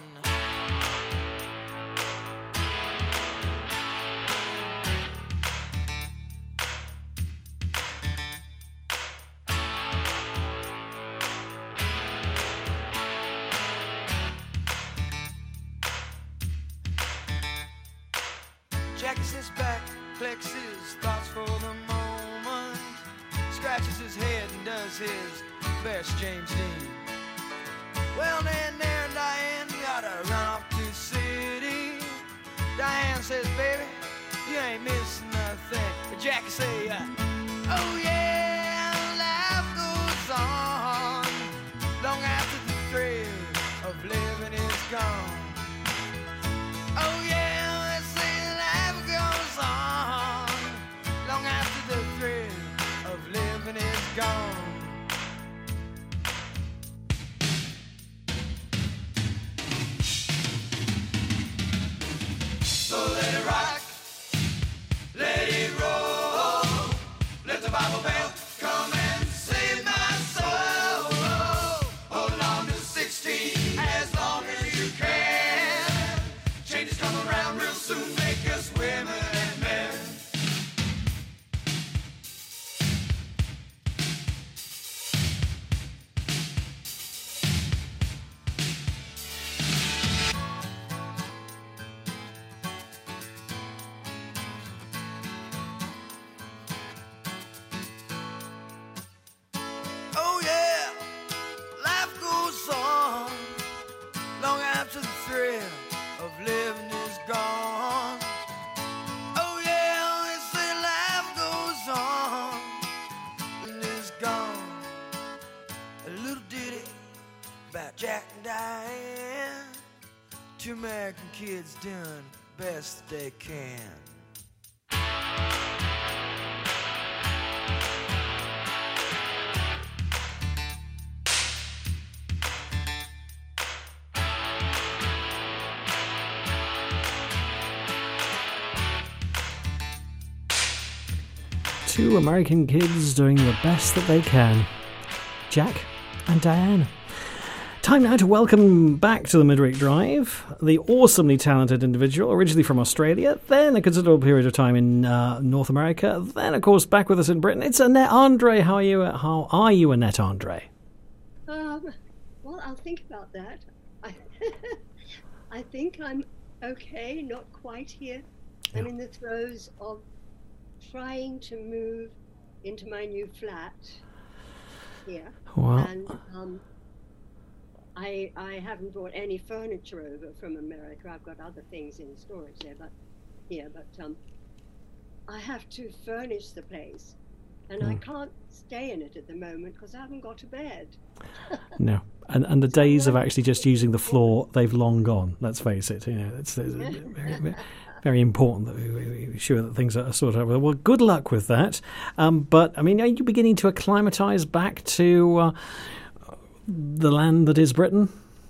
Jackie sits back, collects his thoughts for the moment, scratches his head and does his best James Dean. Well, then there Diane gotta run off to the city. Diane says, baby, you ain't missing nothing. But Jackie say, oh yeah, life goes on long after the thrill of living is gone. Oh yeah, they say life goes on long after the thrill of living is gone. So let it rock, let it roll, let the Bible belt come and save my soul. Hold on to 16 as long as you can. Changes come around real soon, make us women and men. Oh yeah, life goes on long after the thrill of living is gone. Oh yeah, they say life goes on and is gone. A little ditty about Jack and Diane. Two American kids doing best they can. Two American kids doing the best that they can. Jack and Diane. Time now to welcome back to the Midweek Drive the awesomely talented individual, originally from Australia, then a considerable period of time in North America, then, of course, back with us in Britain. It's Annette Andre. How are you, Annette Andre? Well, I'll think about that. I think I'm okay, not quite here. Yeah. I'm in the throes of trying to move into my new flat here. Wow. And I haven't brought any furniture over from America. I've got other things in storage there, but I have to furnish the place, and I can't stay in it at the moment because I haven't got a bed. No. And the days of actually just using the floor, they've long gone. Let's face it. You know, it's very, very important that we're sure that things are sorted out. Well, good luck with that. But I mean, are you beginning to acclimatise back to the land that is Britain?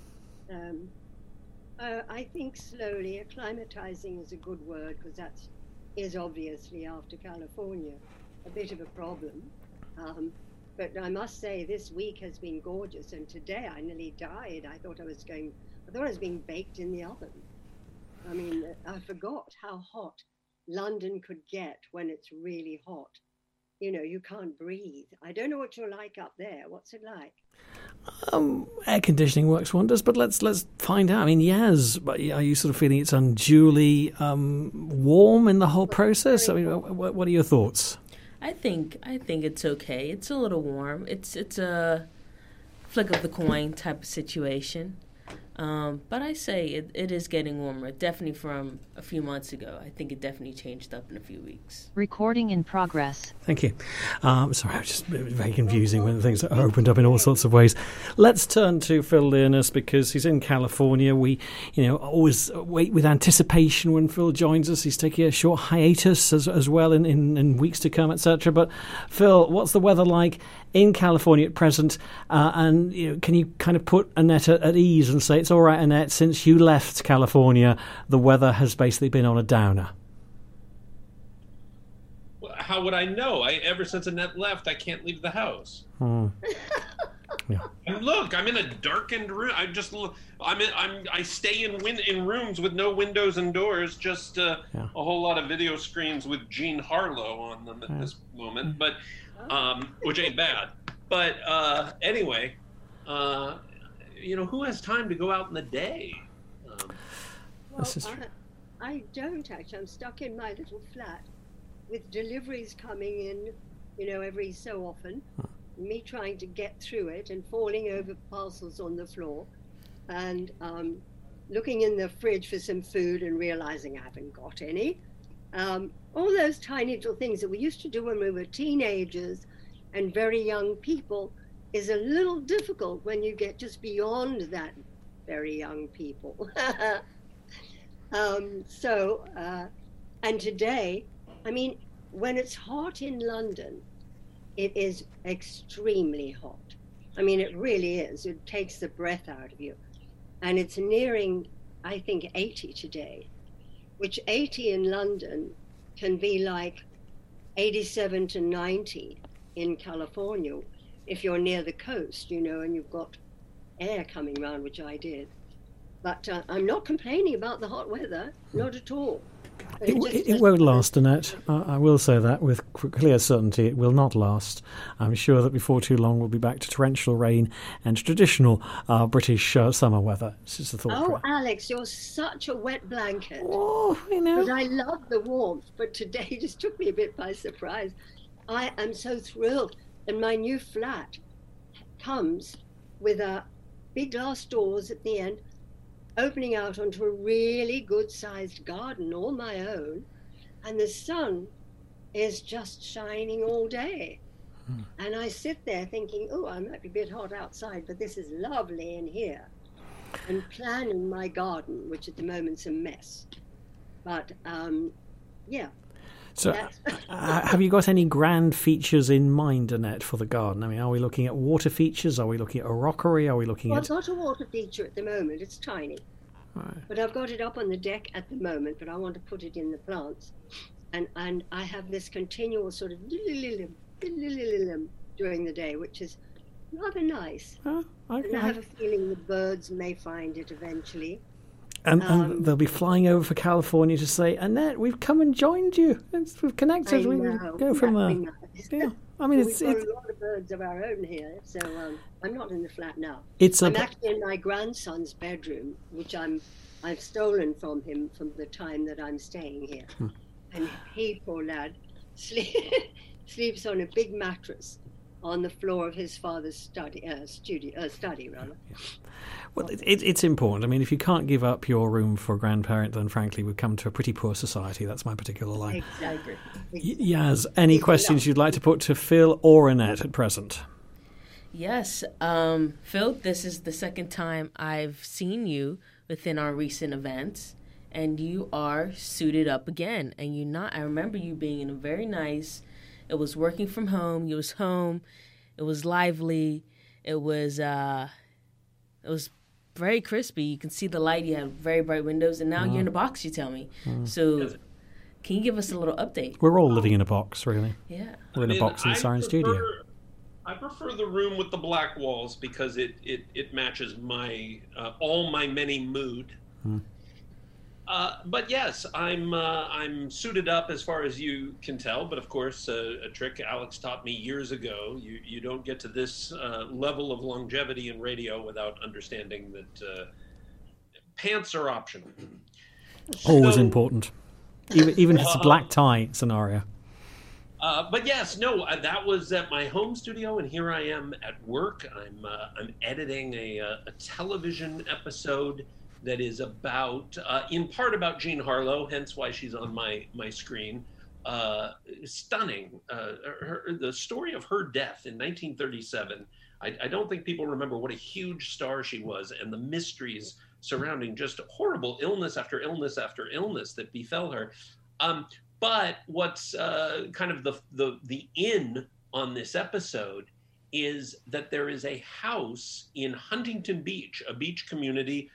I think slowly. Acclimatising is a good word because that is obviously after California a bit of a problem. But I must say this week has been gorgeous, and today I nearly died. I thought I was being baked in the oven. I mean, I forgot how hot London could get when it's really hot. You know, you can't breathe. I don't know what you're like up there. What's it like? Air conditioning works wonders, but let's find out. I mean, Yaz, are you sort of feeling it's unduly warm in the whole process? I mean, what are your thoughts? I think it's okay. It's a little warm. It's a flick of the coin type of situation. But I say it is getting warmer, definitely from a few months ago. I think it definitely changed up in a few weeks. Recording in progress. Thank you. Sorry, it was very confusing when things are opened up in all sorts of ways. Let's turn to Phil Learnus because he's in California. We, always wait with anticipation when Phil joins us. He's taking a short hiatus as well in weeks to come, etc. But Phil, what's the weather like in California at present? And can you kind of put Annette at ease and say, it's all right, Annette, since you left California, the weather has basically been on a downer? Well, how would I know? Ever since Annette left, I can't leave the house. And look, I'm in a darkened room. I stay in rooms with no windows and doors. Just a whole lot of video screens with Jean Harlow on them at this moment, but which ain't bad. But anyway, who has time to go out in the day? I don't actually. I'm stuck in my little flat with deliveries coming in, every so often. Me trying to get through it and falling over parcels on the floor, and looking in the fridge for some food and realizing I haven't got any. All those tiny little things that we used to do when we were teenagers and very young people is a little difficult when you get just beyond that very young people. And today, when it's hot in London, it is extremely hot. It really is. It takes the breath out of you. And it's nearing, I think, 80 today, which 80 in London can be like 87 to 90 in California if you're near the coast, and you've got air coming around, which I did. But I'm not complaining about the hot weather, not at all. It won't last, Annette. I will say that with clear certainty. It will not last. I'm sure that before too long we'll be back to torrential rain and traditional British summer weather. This is the thought. Oh, Alex, you're such a wet blanket. Oh, But I love the warmth, but today just took me a bit by surprise. I am so thrilled. And my new flat comes with big glass doors at the end, opening out onto a really good-sized garden, all my own, and the sun is just shining all day. And I sit there thinking, I might be a bit hot outside, but this is lovely in here. And planning my garden, which at the moment's a mess. But, So, have you got any grand features in mind, Annette, for the garden? Are we looking at water features? Are we looking at a rockery? Are we looking at... I've got a water feature at the moment. It's tiny. Right. But I've got it up on the deck at the moment, but I want to put it in the plants. And I have this continual sort of during the day, which is rather nice. And I have a feeling the birds may find it eventually. And they'll be flying over for California to say, Annette, we've come and joined you. We've connected. We go from there. Nice. Yeah. We've got a lot of birds of our own here, so I'm not in the flat now. I'm actually in my grandson's bedroom, which I've stolen from him from the time that I'm staying here. And he, poor lad, sleeps on a big mattress on the floor of his father's study. Well, it's important. If you can't give up your room for a grandparent, then frankly we've come to a pretty poor society. That's my particular line. Exactly. Yaz, any questions you'd like to put to Phil or Annette at present? Yes. Phil, this is the second time I've seen you within our recent events, and you are suited up again. And I remember you being in a very nice, it was working from home, you was home, it was lively, it was very crispy. You can see the light. You have very bright windows, and now you're in a box, you tell me. So can you give us a little update? We're all living in a box, really. Yeah. We're in a box in the Siren Studio. I prefer the room with the black walls because it matches my all my many mood. But yes, I'm suited up as far as you can tell. But of course, a trick Alex taught me years ago. You don't get to this level of longevity in radio without understanding that pants are optional. Always important, even if it's a black tie scenario. But yes, that was at my home studio, and here I am at work. I'm editing a television episode that is about, in part about Jean Harlow, hence why she's on my screen. Stunning. The story of her death in 1937. I don't think people remember what a huge star she was, and the mysteries surrounding just horrible illness after illness after illness that befell her. But what's kind of the in on this episode is that there is a house in Huntington Beach, a beach community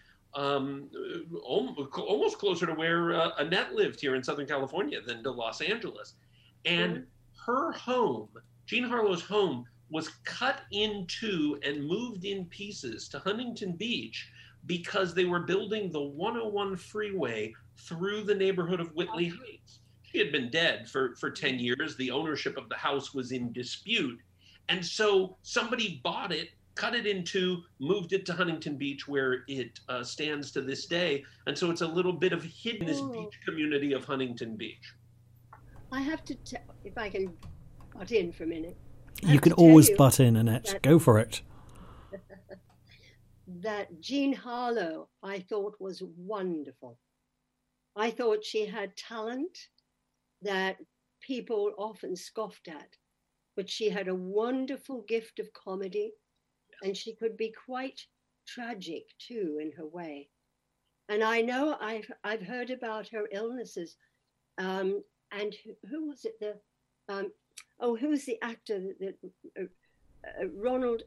almost closer to where Annette lived here in Southern California than to Los Angeles. And her home, Jean Harlow's home, was cut in two and moved in pieces to Huntington Beach because they were building the 101 freeway through the neighborhood of Whitley Heights. She had been dead for 10 years. The ownership of the house was in dispute. And so somebody bought it, cut it in two, moved it to Huntington Beach, where it stands to this day. And so it's a little bit of hidden this beach community of Huntington Beach. I have to tell, if I can butt in for a minute. You can always butt in, Annette. Go for it. That Jean Harlow, I thought, was wonderful. I thought she had talent that people often scoffed at, but she had a wonderful gift of comedy, and she could be quite tragic too in her way. And I know I've heard about her illnesses. And who was it? Who was the actor that Ronald?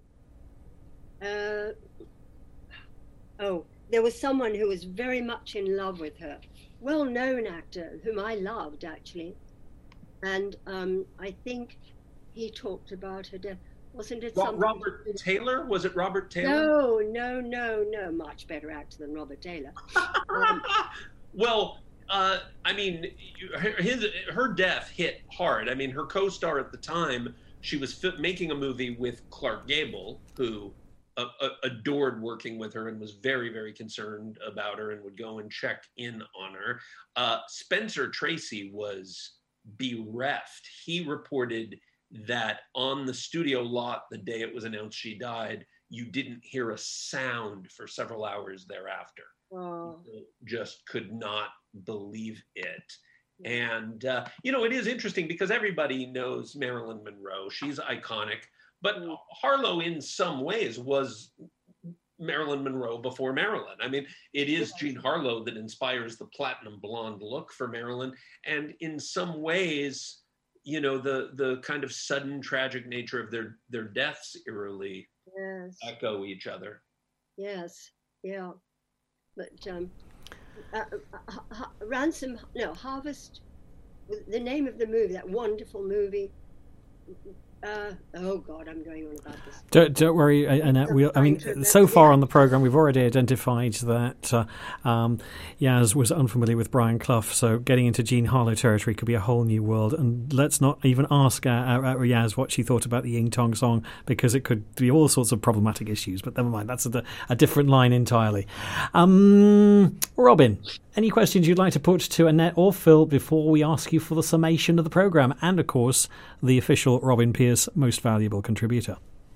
There was someone who was very much in love with her. Well-known actor whom I loved, actually. And I think he talked about her death. Wasn't it something? Robert Taylor? Was it Robert Taylor? No. Much better actor than Robert Taylor. Well, I mean, her death hit hard. I mean, her co-star at the time, she was making a movie with Clark Gable, who adored working with her and was very, very concerned about her and would go and check in on her. Spencer Tracy was bereft. He reported that on the studio lot the day it was announced she died, you didn't hear a sound for several hours thereafter. Just could not believe it. And, it is interesting because everybody knows Marilyn Monroe. She's iconic. But Harlow, in some ways, was Marilyn Monroe before Marilyn. I mean, it is Jean Harlow that inspires the platinum blonde look for Marilyn. And in some ways, the kind of sudden tragic nature of their deaths eerily echo each other. Yes, yeah. But Harvest, the name of the movie, that wonderful movie. Oh God, I'm going on about this. Don't worry, Annette. So far on the program, we've already identified that Yaz was unfamiliar with Brian Clough, so getting into Jean Harlow territory could be a whole new world. And let's not even ask Yaz what she thought about the Ying Tong song, because it could be all sorts of problematic issues. But never mind, that's a different line entirely. Robin, any questions you'd like to put to Annette or Phil before we ask you for the summation of the program, and of course the official Robin Pierce Most Valuable Contributor?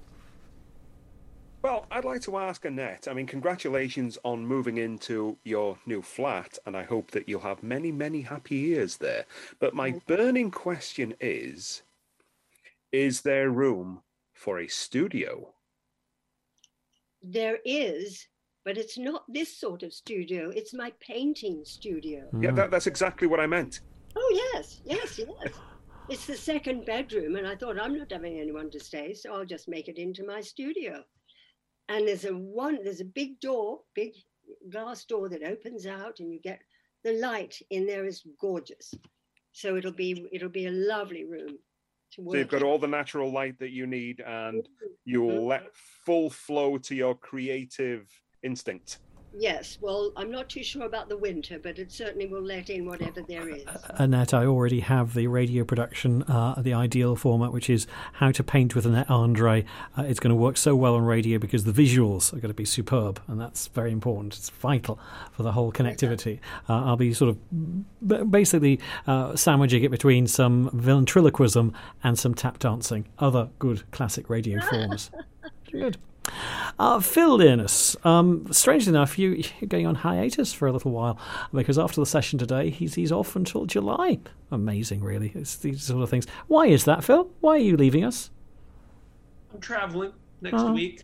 Well, I'd like to ask Annette, congratulations on moving into your new flat, and I hope that you'll have many, many happy years there. But my burning question is there room for a studio? There is, but it's not this sort of studio. It's my painting studio. Yeah, that's exactly what I meant. Oh, yes. It's the second bedroom, and I thought, I'm not having anyone to stay, so I'll just make it into my studio. And there's a big door, big glass door that opens out, and you get the light in there is gorgeous. So it'll be a lovely room to work. So you've got all the natural light that you need, and you'll let full flow to your creative instinct. Yes, well, I'm not too sure about the winter, but it certainly will let in whatever there is. Annette, I already have the radio production, the ideal format, which is How to Paint with Annette Andre. It's going to work so well on radio because the visuals are going to be superb, and that's very important. It's vital for the whole connectivity. I'll be sort of basically sandwiching it between some ventriloquism and some tap dancing, other good classic radio forms. Good. Phil Dearness, strangely enough, you're going on hiatus for a little while, because after the session today, he's off until July. Amazing, really. It's these sort of things. Why is that, Phil? Why are you leaving us? I'm traveling next week.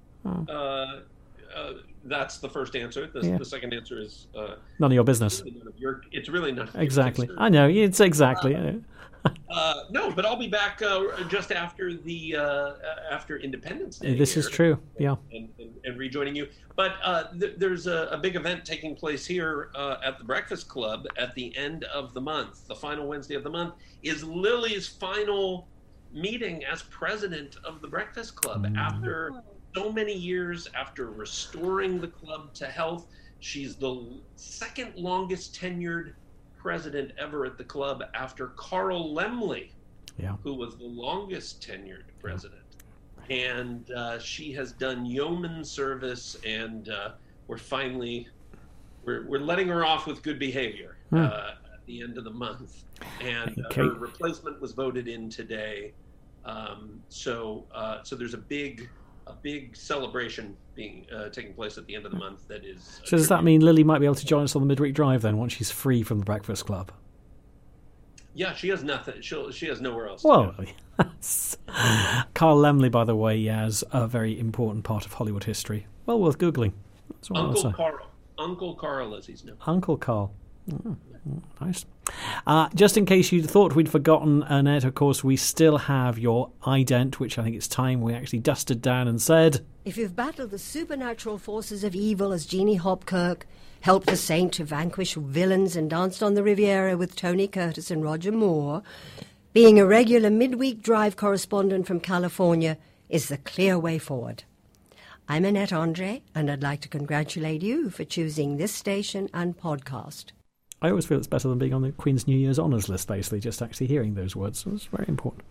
That's the first answer. The second answer is none of your business. It's really none of your exactly. business. I know. It's exactly. No, but I'll be back just after the after Independence Day. This is true. Yeah. And rejoining you. But there's a big event taking place here at the Breakfast Club at the end of the month. The final Wednesday of the month is Lily's final meeting as president of the Breakfast Club after so many years, after restoring the club to health. She's the second longest tenured president ever at the club after Carl Laemmle, who was the longest tenured president. And she has done yeoman service, and we're letting her off with good behavior at the end of the month. And her replacement was voted in today. So there's a big celebration being taking place at the end of the month. That is. So does that mean Lily might be able to join us on the Midweek Drive then, once she's free from the Breakfast Club? Yeah, she has nothing. She has nowhere else. Well, yes. Carl Laemmle, by the way, has a very important part of Hollywood history. Well worth googling. That's what I'll say. Uncle Carl, as he's known. Uncle Carl. Nice. Just in case you thought we'd forgotten, Annette, of course, we still have your ident, which I think it's time we actually dusted down and said. If you've battled the supernatural forces of evil as Jeannie Hopkirk, helped a saint to vanquish villains and danced on the Riviera with Tony Curtis and Roger Moore, being a regular Midweek Drive correspondent from California is the clear way forward. I'm Annette Andre, and I'd like to congratulate you for choosing this station and podcast. I always feel it's better than being on the Queen's New Year's Honours list, basically, just actually hearing those words. It's very important.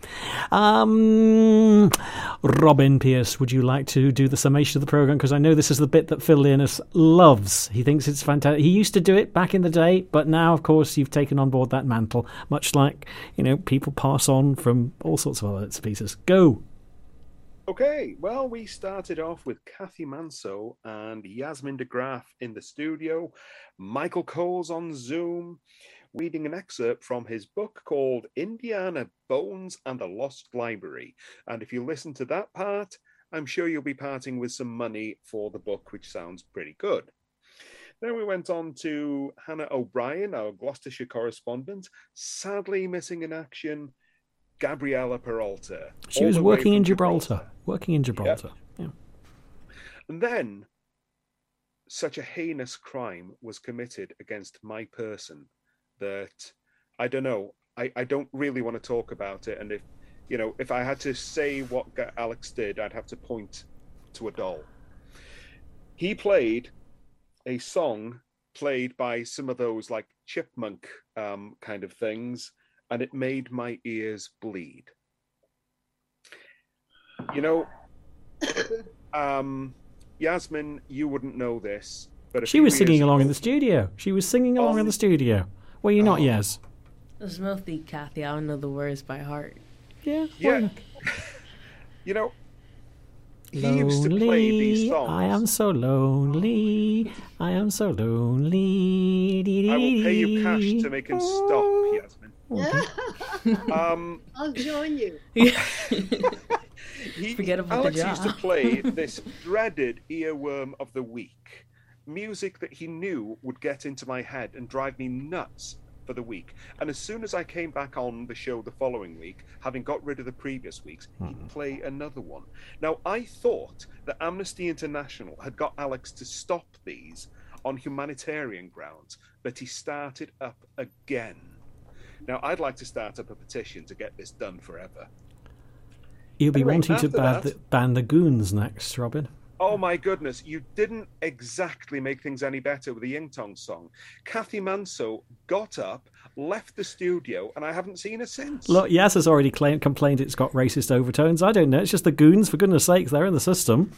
Robin Pierce, would you like to do the summation of the programme? Because I know this is the bit that Phil Leonis loves. He thinks it's fantastic. He used to do it back in the day, but now, of course, you've taken on board that mantle, much like, people pass on from all sorts of other bits and pieces. Go! Okay, well, we started off with Kathy Manso and Yasmin de Graaf in the studio, Michael Coles on Zoom, reading an excerpt from his book called Indiana Bones and the Lost Library. And if you listen to that part, I'm sure you'll be parting with some money for the book, which sounds pretty good. Then we went on to Hannah O'Brien, our Gloucestershire correspondent, sadly missing in action, Gabriella Peralta. She was working in Gibraltar. Yeah. And then such a heinous crime was committed against my person that I don't know. I don't really want to talk about it. And if I had to say what Alex did, I'd have to point to a doll. He played a song played by some of those like chipmunk kind of things, and it made my ears bleed. Yasmin, you wouldn't know this, but she was singing along in the studio. Were you not, Yas? It was mostly Kathy. I don't know the words by heart. Yeah. He used to play these songs. I am so lonely. I am so lonely. I will pay you cash to make him stop, Yasmin. I'll join you. Forget about Alex the job. used to play this dreaded earworm of the week, music that he knew would get into my head and drive me nuts for the week. And as soon as I came back on the show the following week, having got rid of the previous weeks, he'd play another one. Now, I thought that Amnesty International had got Alex to stop these on humanitarian grounds, but he started up again. Now, I'd like to start up a petition to get this done forever. You'll be wanting to ban the goons next, Robin. Oh my goodness, you didn't exactly make things any better with the Ying Tong song. Kathy Manso got up, left the studio, and I haven't seen her since. Look, Yas has already complained it's got racist overtones. I don't know, it's just the goons, for goodness sakes, they're in the system.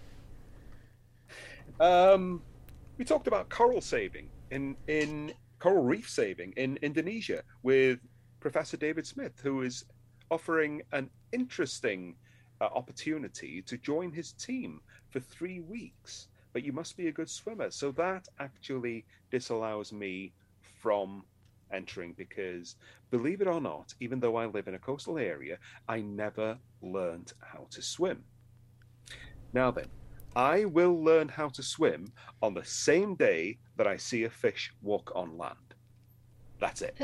We talked about coral saving in coral reef saving in Indonesia with Professor David Smith, who is offering an interesting opportunity to join his team for 3 weeks, but you must be a good swimmer. So that actually disallows me from entering because, believe it or not, even though I live in a coastal area, I never learned how to swim. Now then, I will learn how to swim on the same day that I see a fish walk on land. That's it.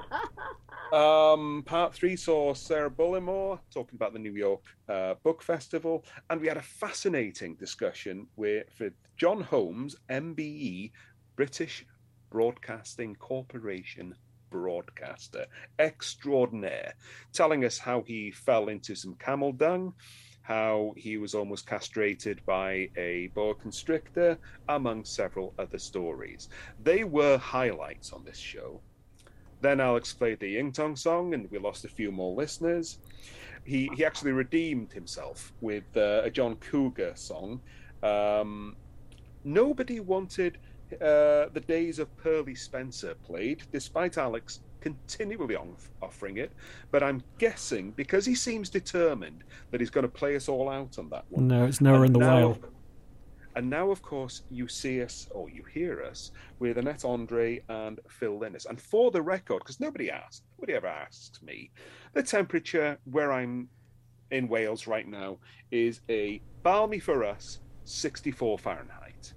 Part 3 saw Sarah Bullimore talking about the New York Book Festival, and we had a fascinating discussion with John Holmes, MBE, British Broadcasting Corporation broadcaster extraordinaire, telling us how he fell into some camel dung, how he was almost castrated by a boa constrictor, among several other stories. They were highlights on this show. Then Alex played the Ying Tong song, and we lost a few more listeners. He actually redeemed himself with a John Cougar song. Nobody wanted The Days of Pearly Spencer played, despite Alex continually offering it. But I'm guessing, because he seems determined, that he's going to play us all out on that one. No, it's nowhere in the whale. And now, of course, you see us, or you hear us, with Annette Andre and Phil Linus. And for the record, because nobody ever asks me, the temperature where I'm in Wales right now is a balmy for us 64 Fahrenheit.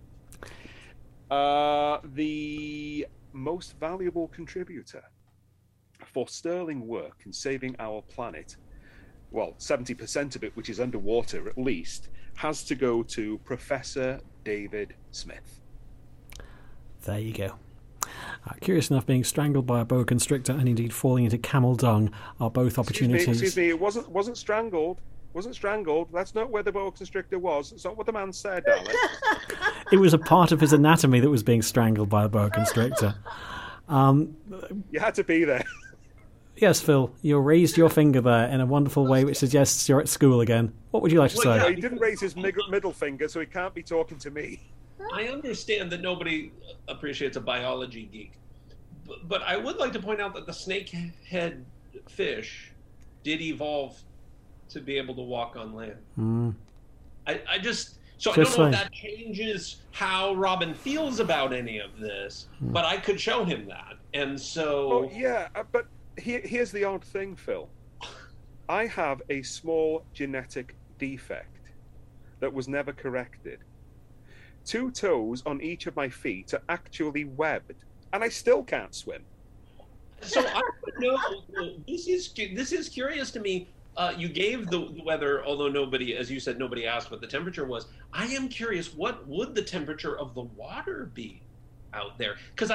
The most valuable contributor for sterling work in saving our planet, well, 70% of it, which is underwater at least, has to go to Professor David Smith. There you go. Curious enough, being strangled by a boa constrictor and indeed falling into camel dung are both opportunities. Excuse me, it wasn't strangled. Wasn't strangled. That's not where the boa constrictor was. It's not what the man said, Alex. It was a part of his anatomy that was being strangled by a boa constrictor. You had to be there. Yes, Phil, you raised your finger there in a wonderful way which suggests you're at school again. What would you like to say? Yeah, he didn't raise his middle finger, so he can't be talking to me. I understand that nobody appreciates a biology geek, but I would like to point out that the snakehead fish did evolve to be able to walk on land. I don't know if that changes how Robin feels about any of this, but I could show him that. And so... Oh, yeah, but here's the odd thing, Phil. I have a small genetic defect that was never corrected. 2 toes on each of my feet are actually webbed, and I still can't swim. So I don't know. This is curious to me. You gave the weather, although nobody, as you said, nobody asked what the temperature was. I am curious, what would the temperature of the water be out there? Because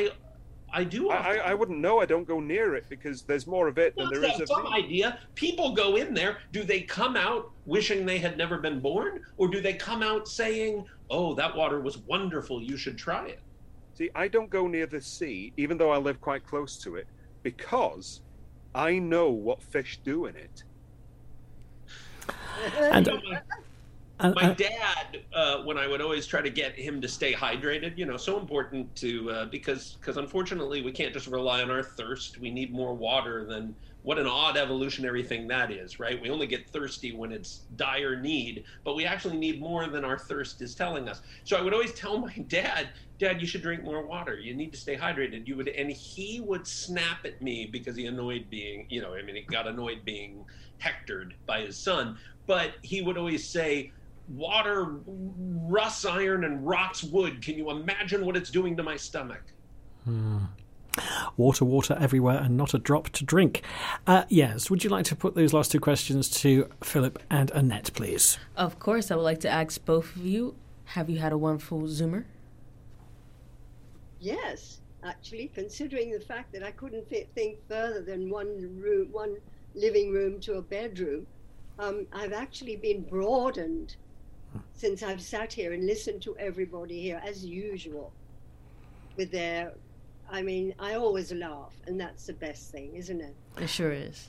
I wouldn't know. I don't go near it because there's more of it than there is of some idea. People go in there. Do they come out wishing they had never been born, or do they come out saying, "Oh, that water was wonderful. You should try it"? See, I don't go near the sea, even though I live quite close to it, because I know what fish do in it. And my dad, when I would always try to get him to stay hydrated, so important to because unfortunately we can't just rely on our thirst. We need more water than what an odd evolutionary thing that is, right? We only get thirsty when it's dire need, but we actually need more than our thirst is telling us. So I would always tell my dad, you should drink more water. You need to stay hydrated. And he would snap at me because he annoyed being, he got annoyed being hectored by his son. But he would always say, water rusts iron and rots wood. Can you imagine what it's doing to my stomach? Water everywhere and not a drop to drink. Yes, would you like to put those last 2 questions to Philip and Annette, please? Of course, I would like to ask both of you, have you had a wonderful Zoomer? Yes, actually, considering the fact that I couldn't think further than one living room to a bedroom, I've actually been broadened since I've sat here and listened to everybody here, as usual, with their... I always laugh, and that's the best thing, isn't it? It sure is.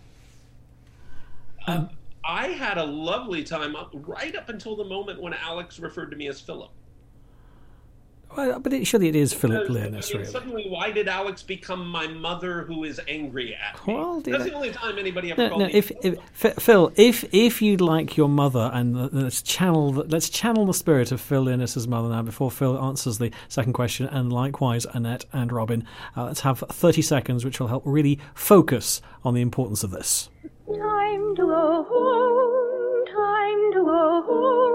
I had a lovely time right up until the moment when Alex referred to me as Philip. Well, but surely it is Philip Linus, really. Suddenly, why did Alex become my mother who is angry at me? Well, that's the only time anybody ever called me. Phil, if you'd like your mother, and let's channel the spirit of Phil Linus's mother now before Phil answers the second question, and likewise Annette and Robin. Let's have 30 seconds, which will help really focus on the importance of this. Time to go home, time to go home.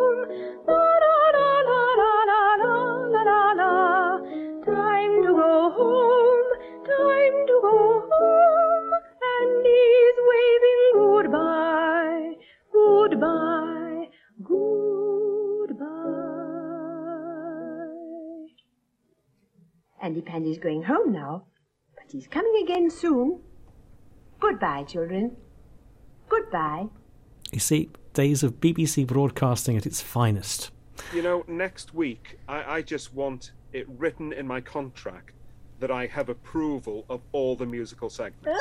Time to go home, time to go home, and he's waving goodbye, goodbye, goodbye. Andy Pandy's going home now, but Majesty's coming again soon. Goodbye, children. Goodbye. You see, days of BBC broadcasting at its finest. You know, next week, I just want it written in my contract that I have approval of all the musical segments.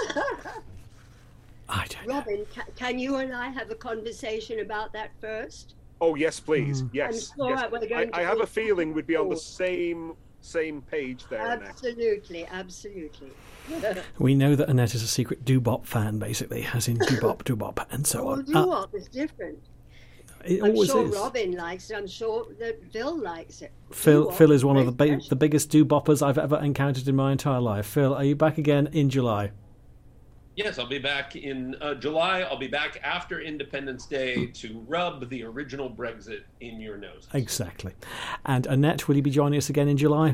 I don't Robin, can you and I have a conversation about that first? Oh, yes, please. Yes. I'm sure yes. we're going I to have be a feeling we'd be on the same page there. Absolutely, absolutely. We know that Annette is a secret doo-bop fan, basically, as in doo-bop, and so on. Doo-wop is different. It I'm always sure is. Robin likes it. I'm sure that Phil likes it. Phil is one of the very the biggest doo-boppers I've ever encountered in my entire life. Phil, are you back again in July? Yes, I'll be back in July. I'll be back after Independence Day to rub the original Brexit in your nose. Exactly. And Annette, will you be joining us again in July?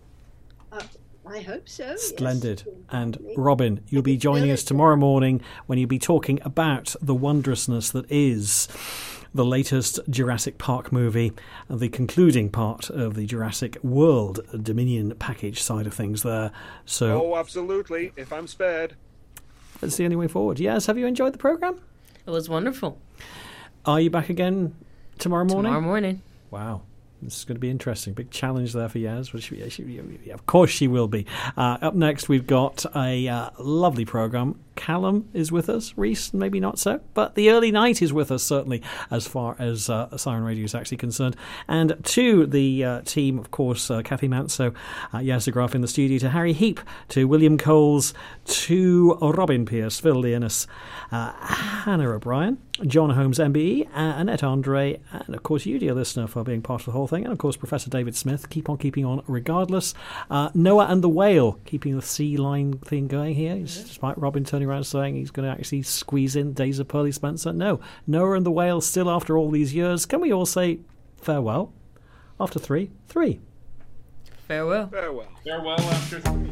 I hope so. Splendid. Yes. And Robin, you'll be joining us tomorrow morning when you'll be talking about the wondrousness that is the latest Jurassic Park movie, the concluding part of the Jurassic World Dominion package side of things there. So, Oh, absolutely, if I'm spared. That's the only way forward. Yes, have you enjoyed the programme? It was wonderful. Are you back again tomorrow morning? Tomorrow morning. Wow. This is going to be interesting. Big challenge there for Yaz. Of course she will be. Up next, we've got a lovely programme. Callum is with us. Reese, maybe not so. But the early night is with us, certainly, as far as Siren Radio is actually concerned. And to the team, of course, Kathy Mantso, Yaz DeGraff in the studio, to Harry Heap, to William Coles, to Robin Pierce, Phil Leonis, Hannah O'Brien, John Holmes MBE, Annette Andre, and of course you, dear listener, for being part of the whole thing, and of course Professor David Smith. Keep on keeping on regardless. Noah and the Whale, keeping the sea line thing going here, despite Robin turning around saying he's going to actually squeeze in Days of Pearly Spencer. No, Noah and the Whale still after all these years. Can we all say farewell after three? Farewell. Farewell. Farewell after 3.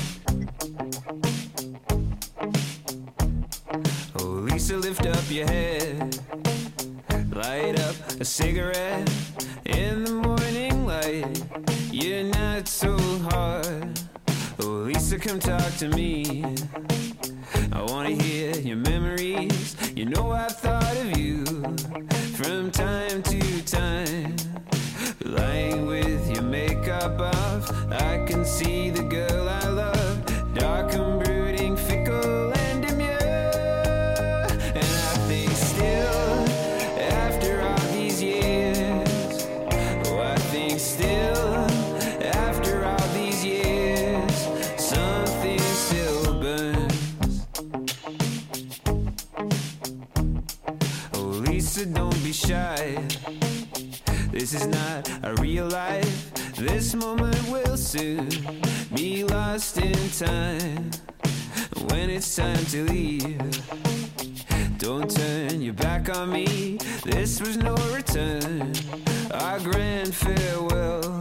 Oh, Lisa, lift up your head. Light up a cigarette in the morning light. You're not so hard. Oh, Lisa, come talk to me. I want to hear your memories. You know I've thought of you from time to time. Lying with your makeup off, I can see the girl I love. Dark and brooding, fickle and demure. And I think still, after all these years, oh, I think still, after all these years, something still burns. Oh, Lisa, don't be shy. This is not a real life. This moment will soon be lost in time. When it's time to leave, don't turn your back on me. This was no return. Our grand farewell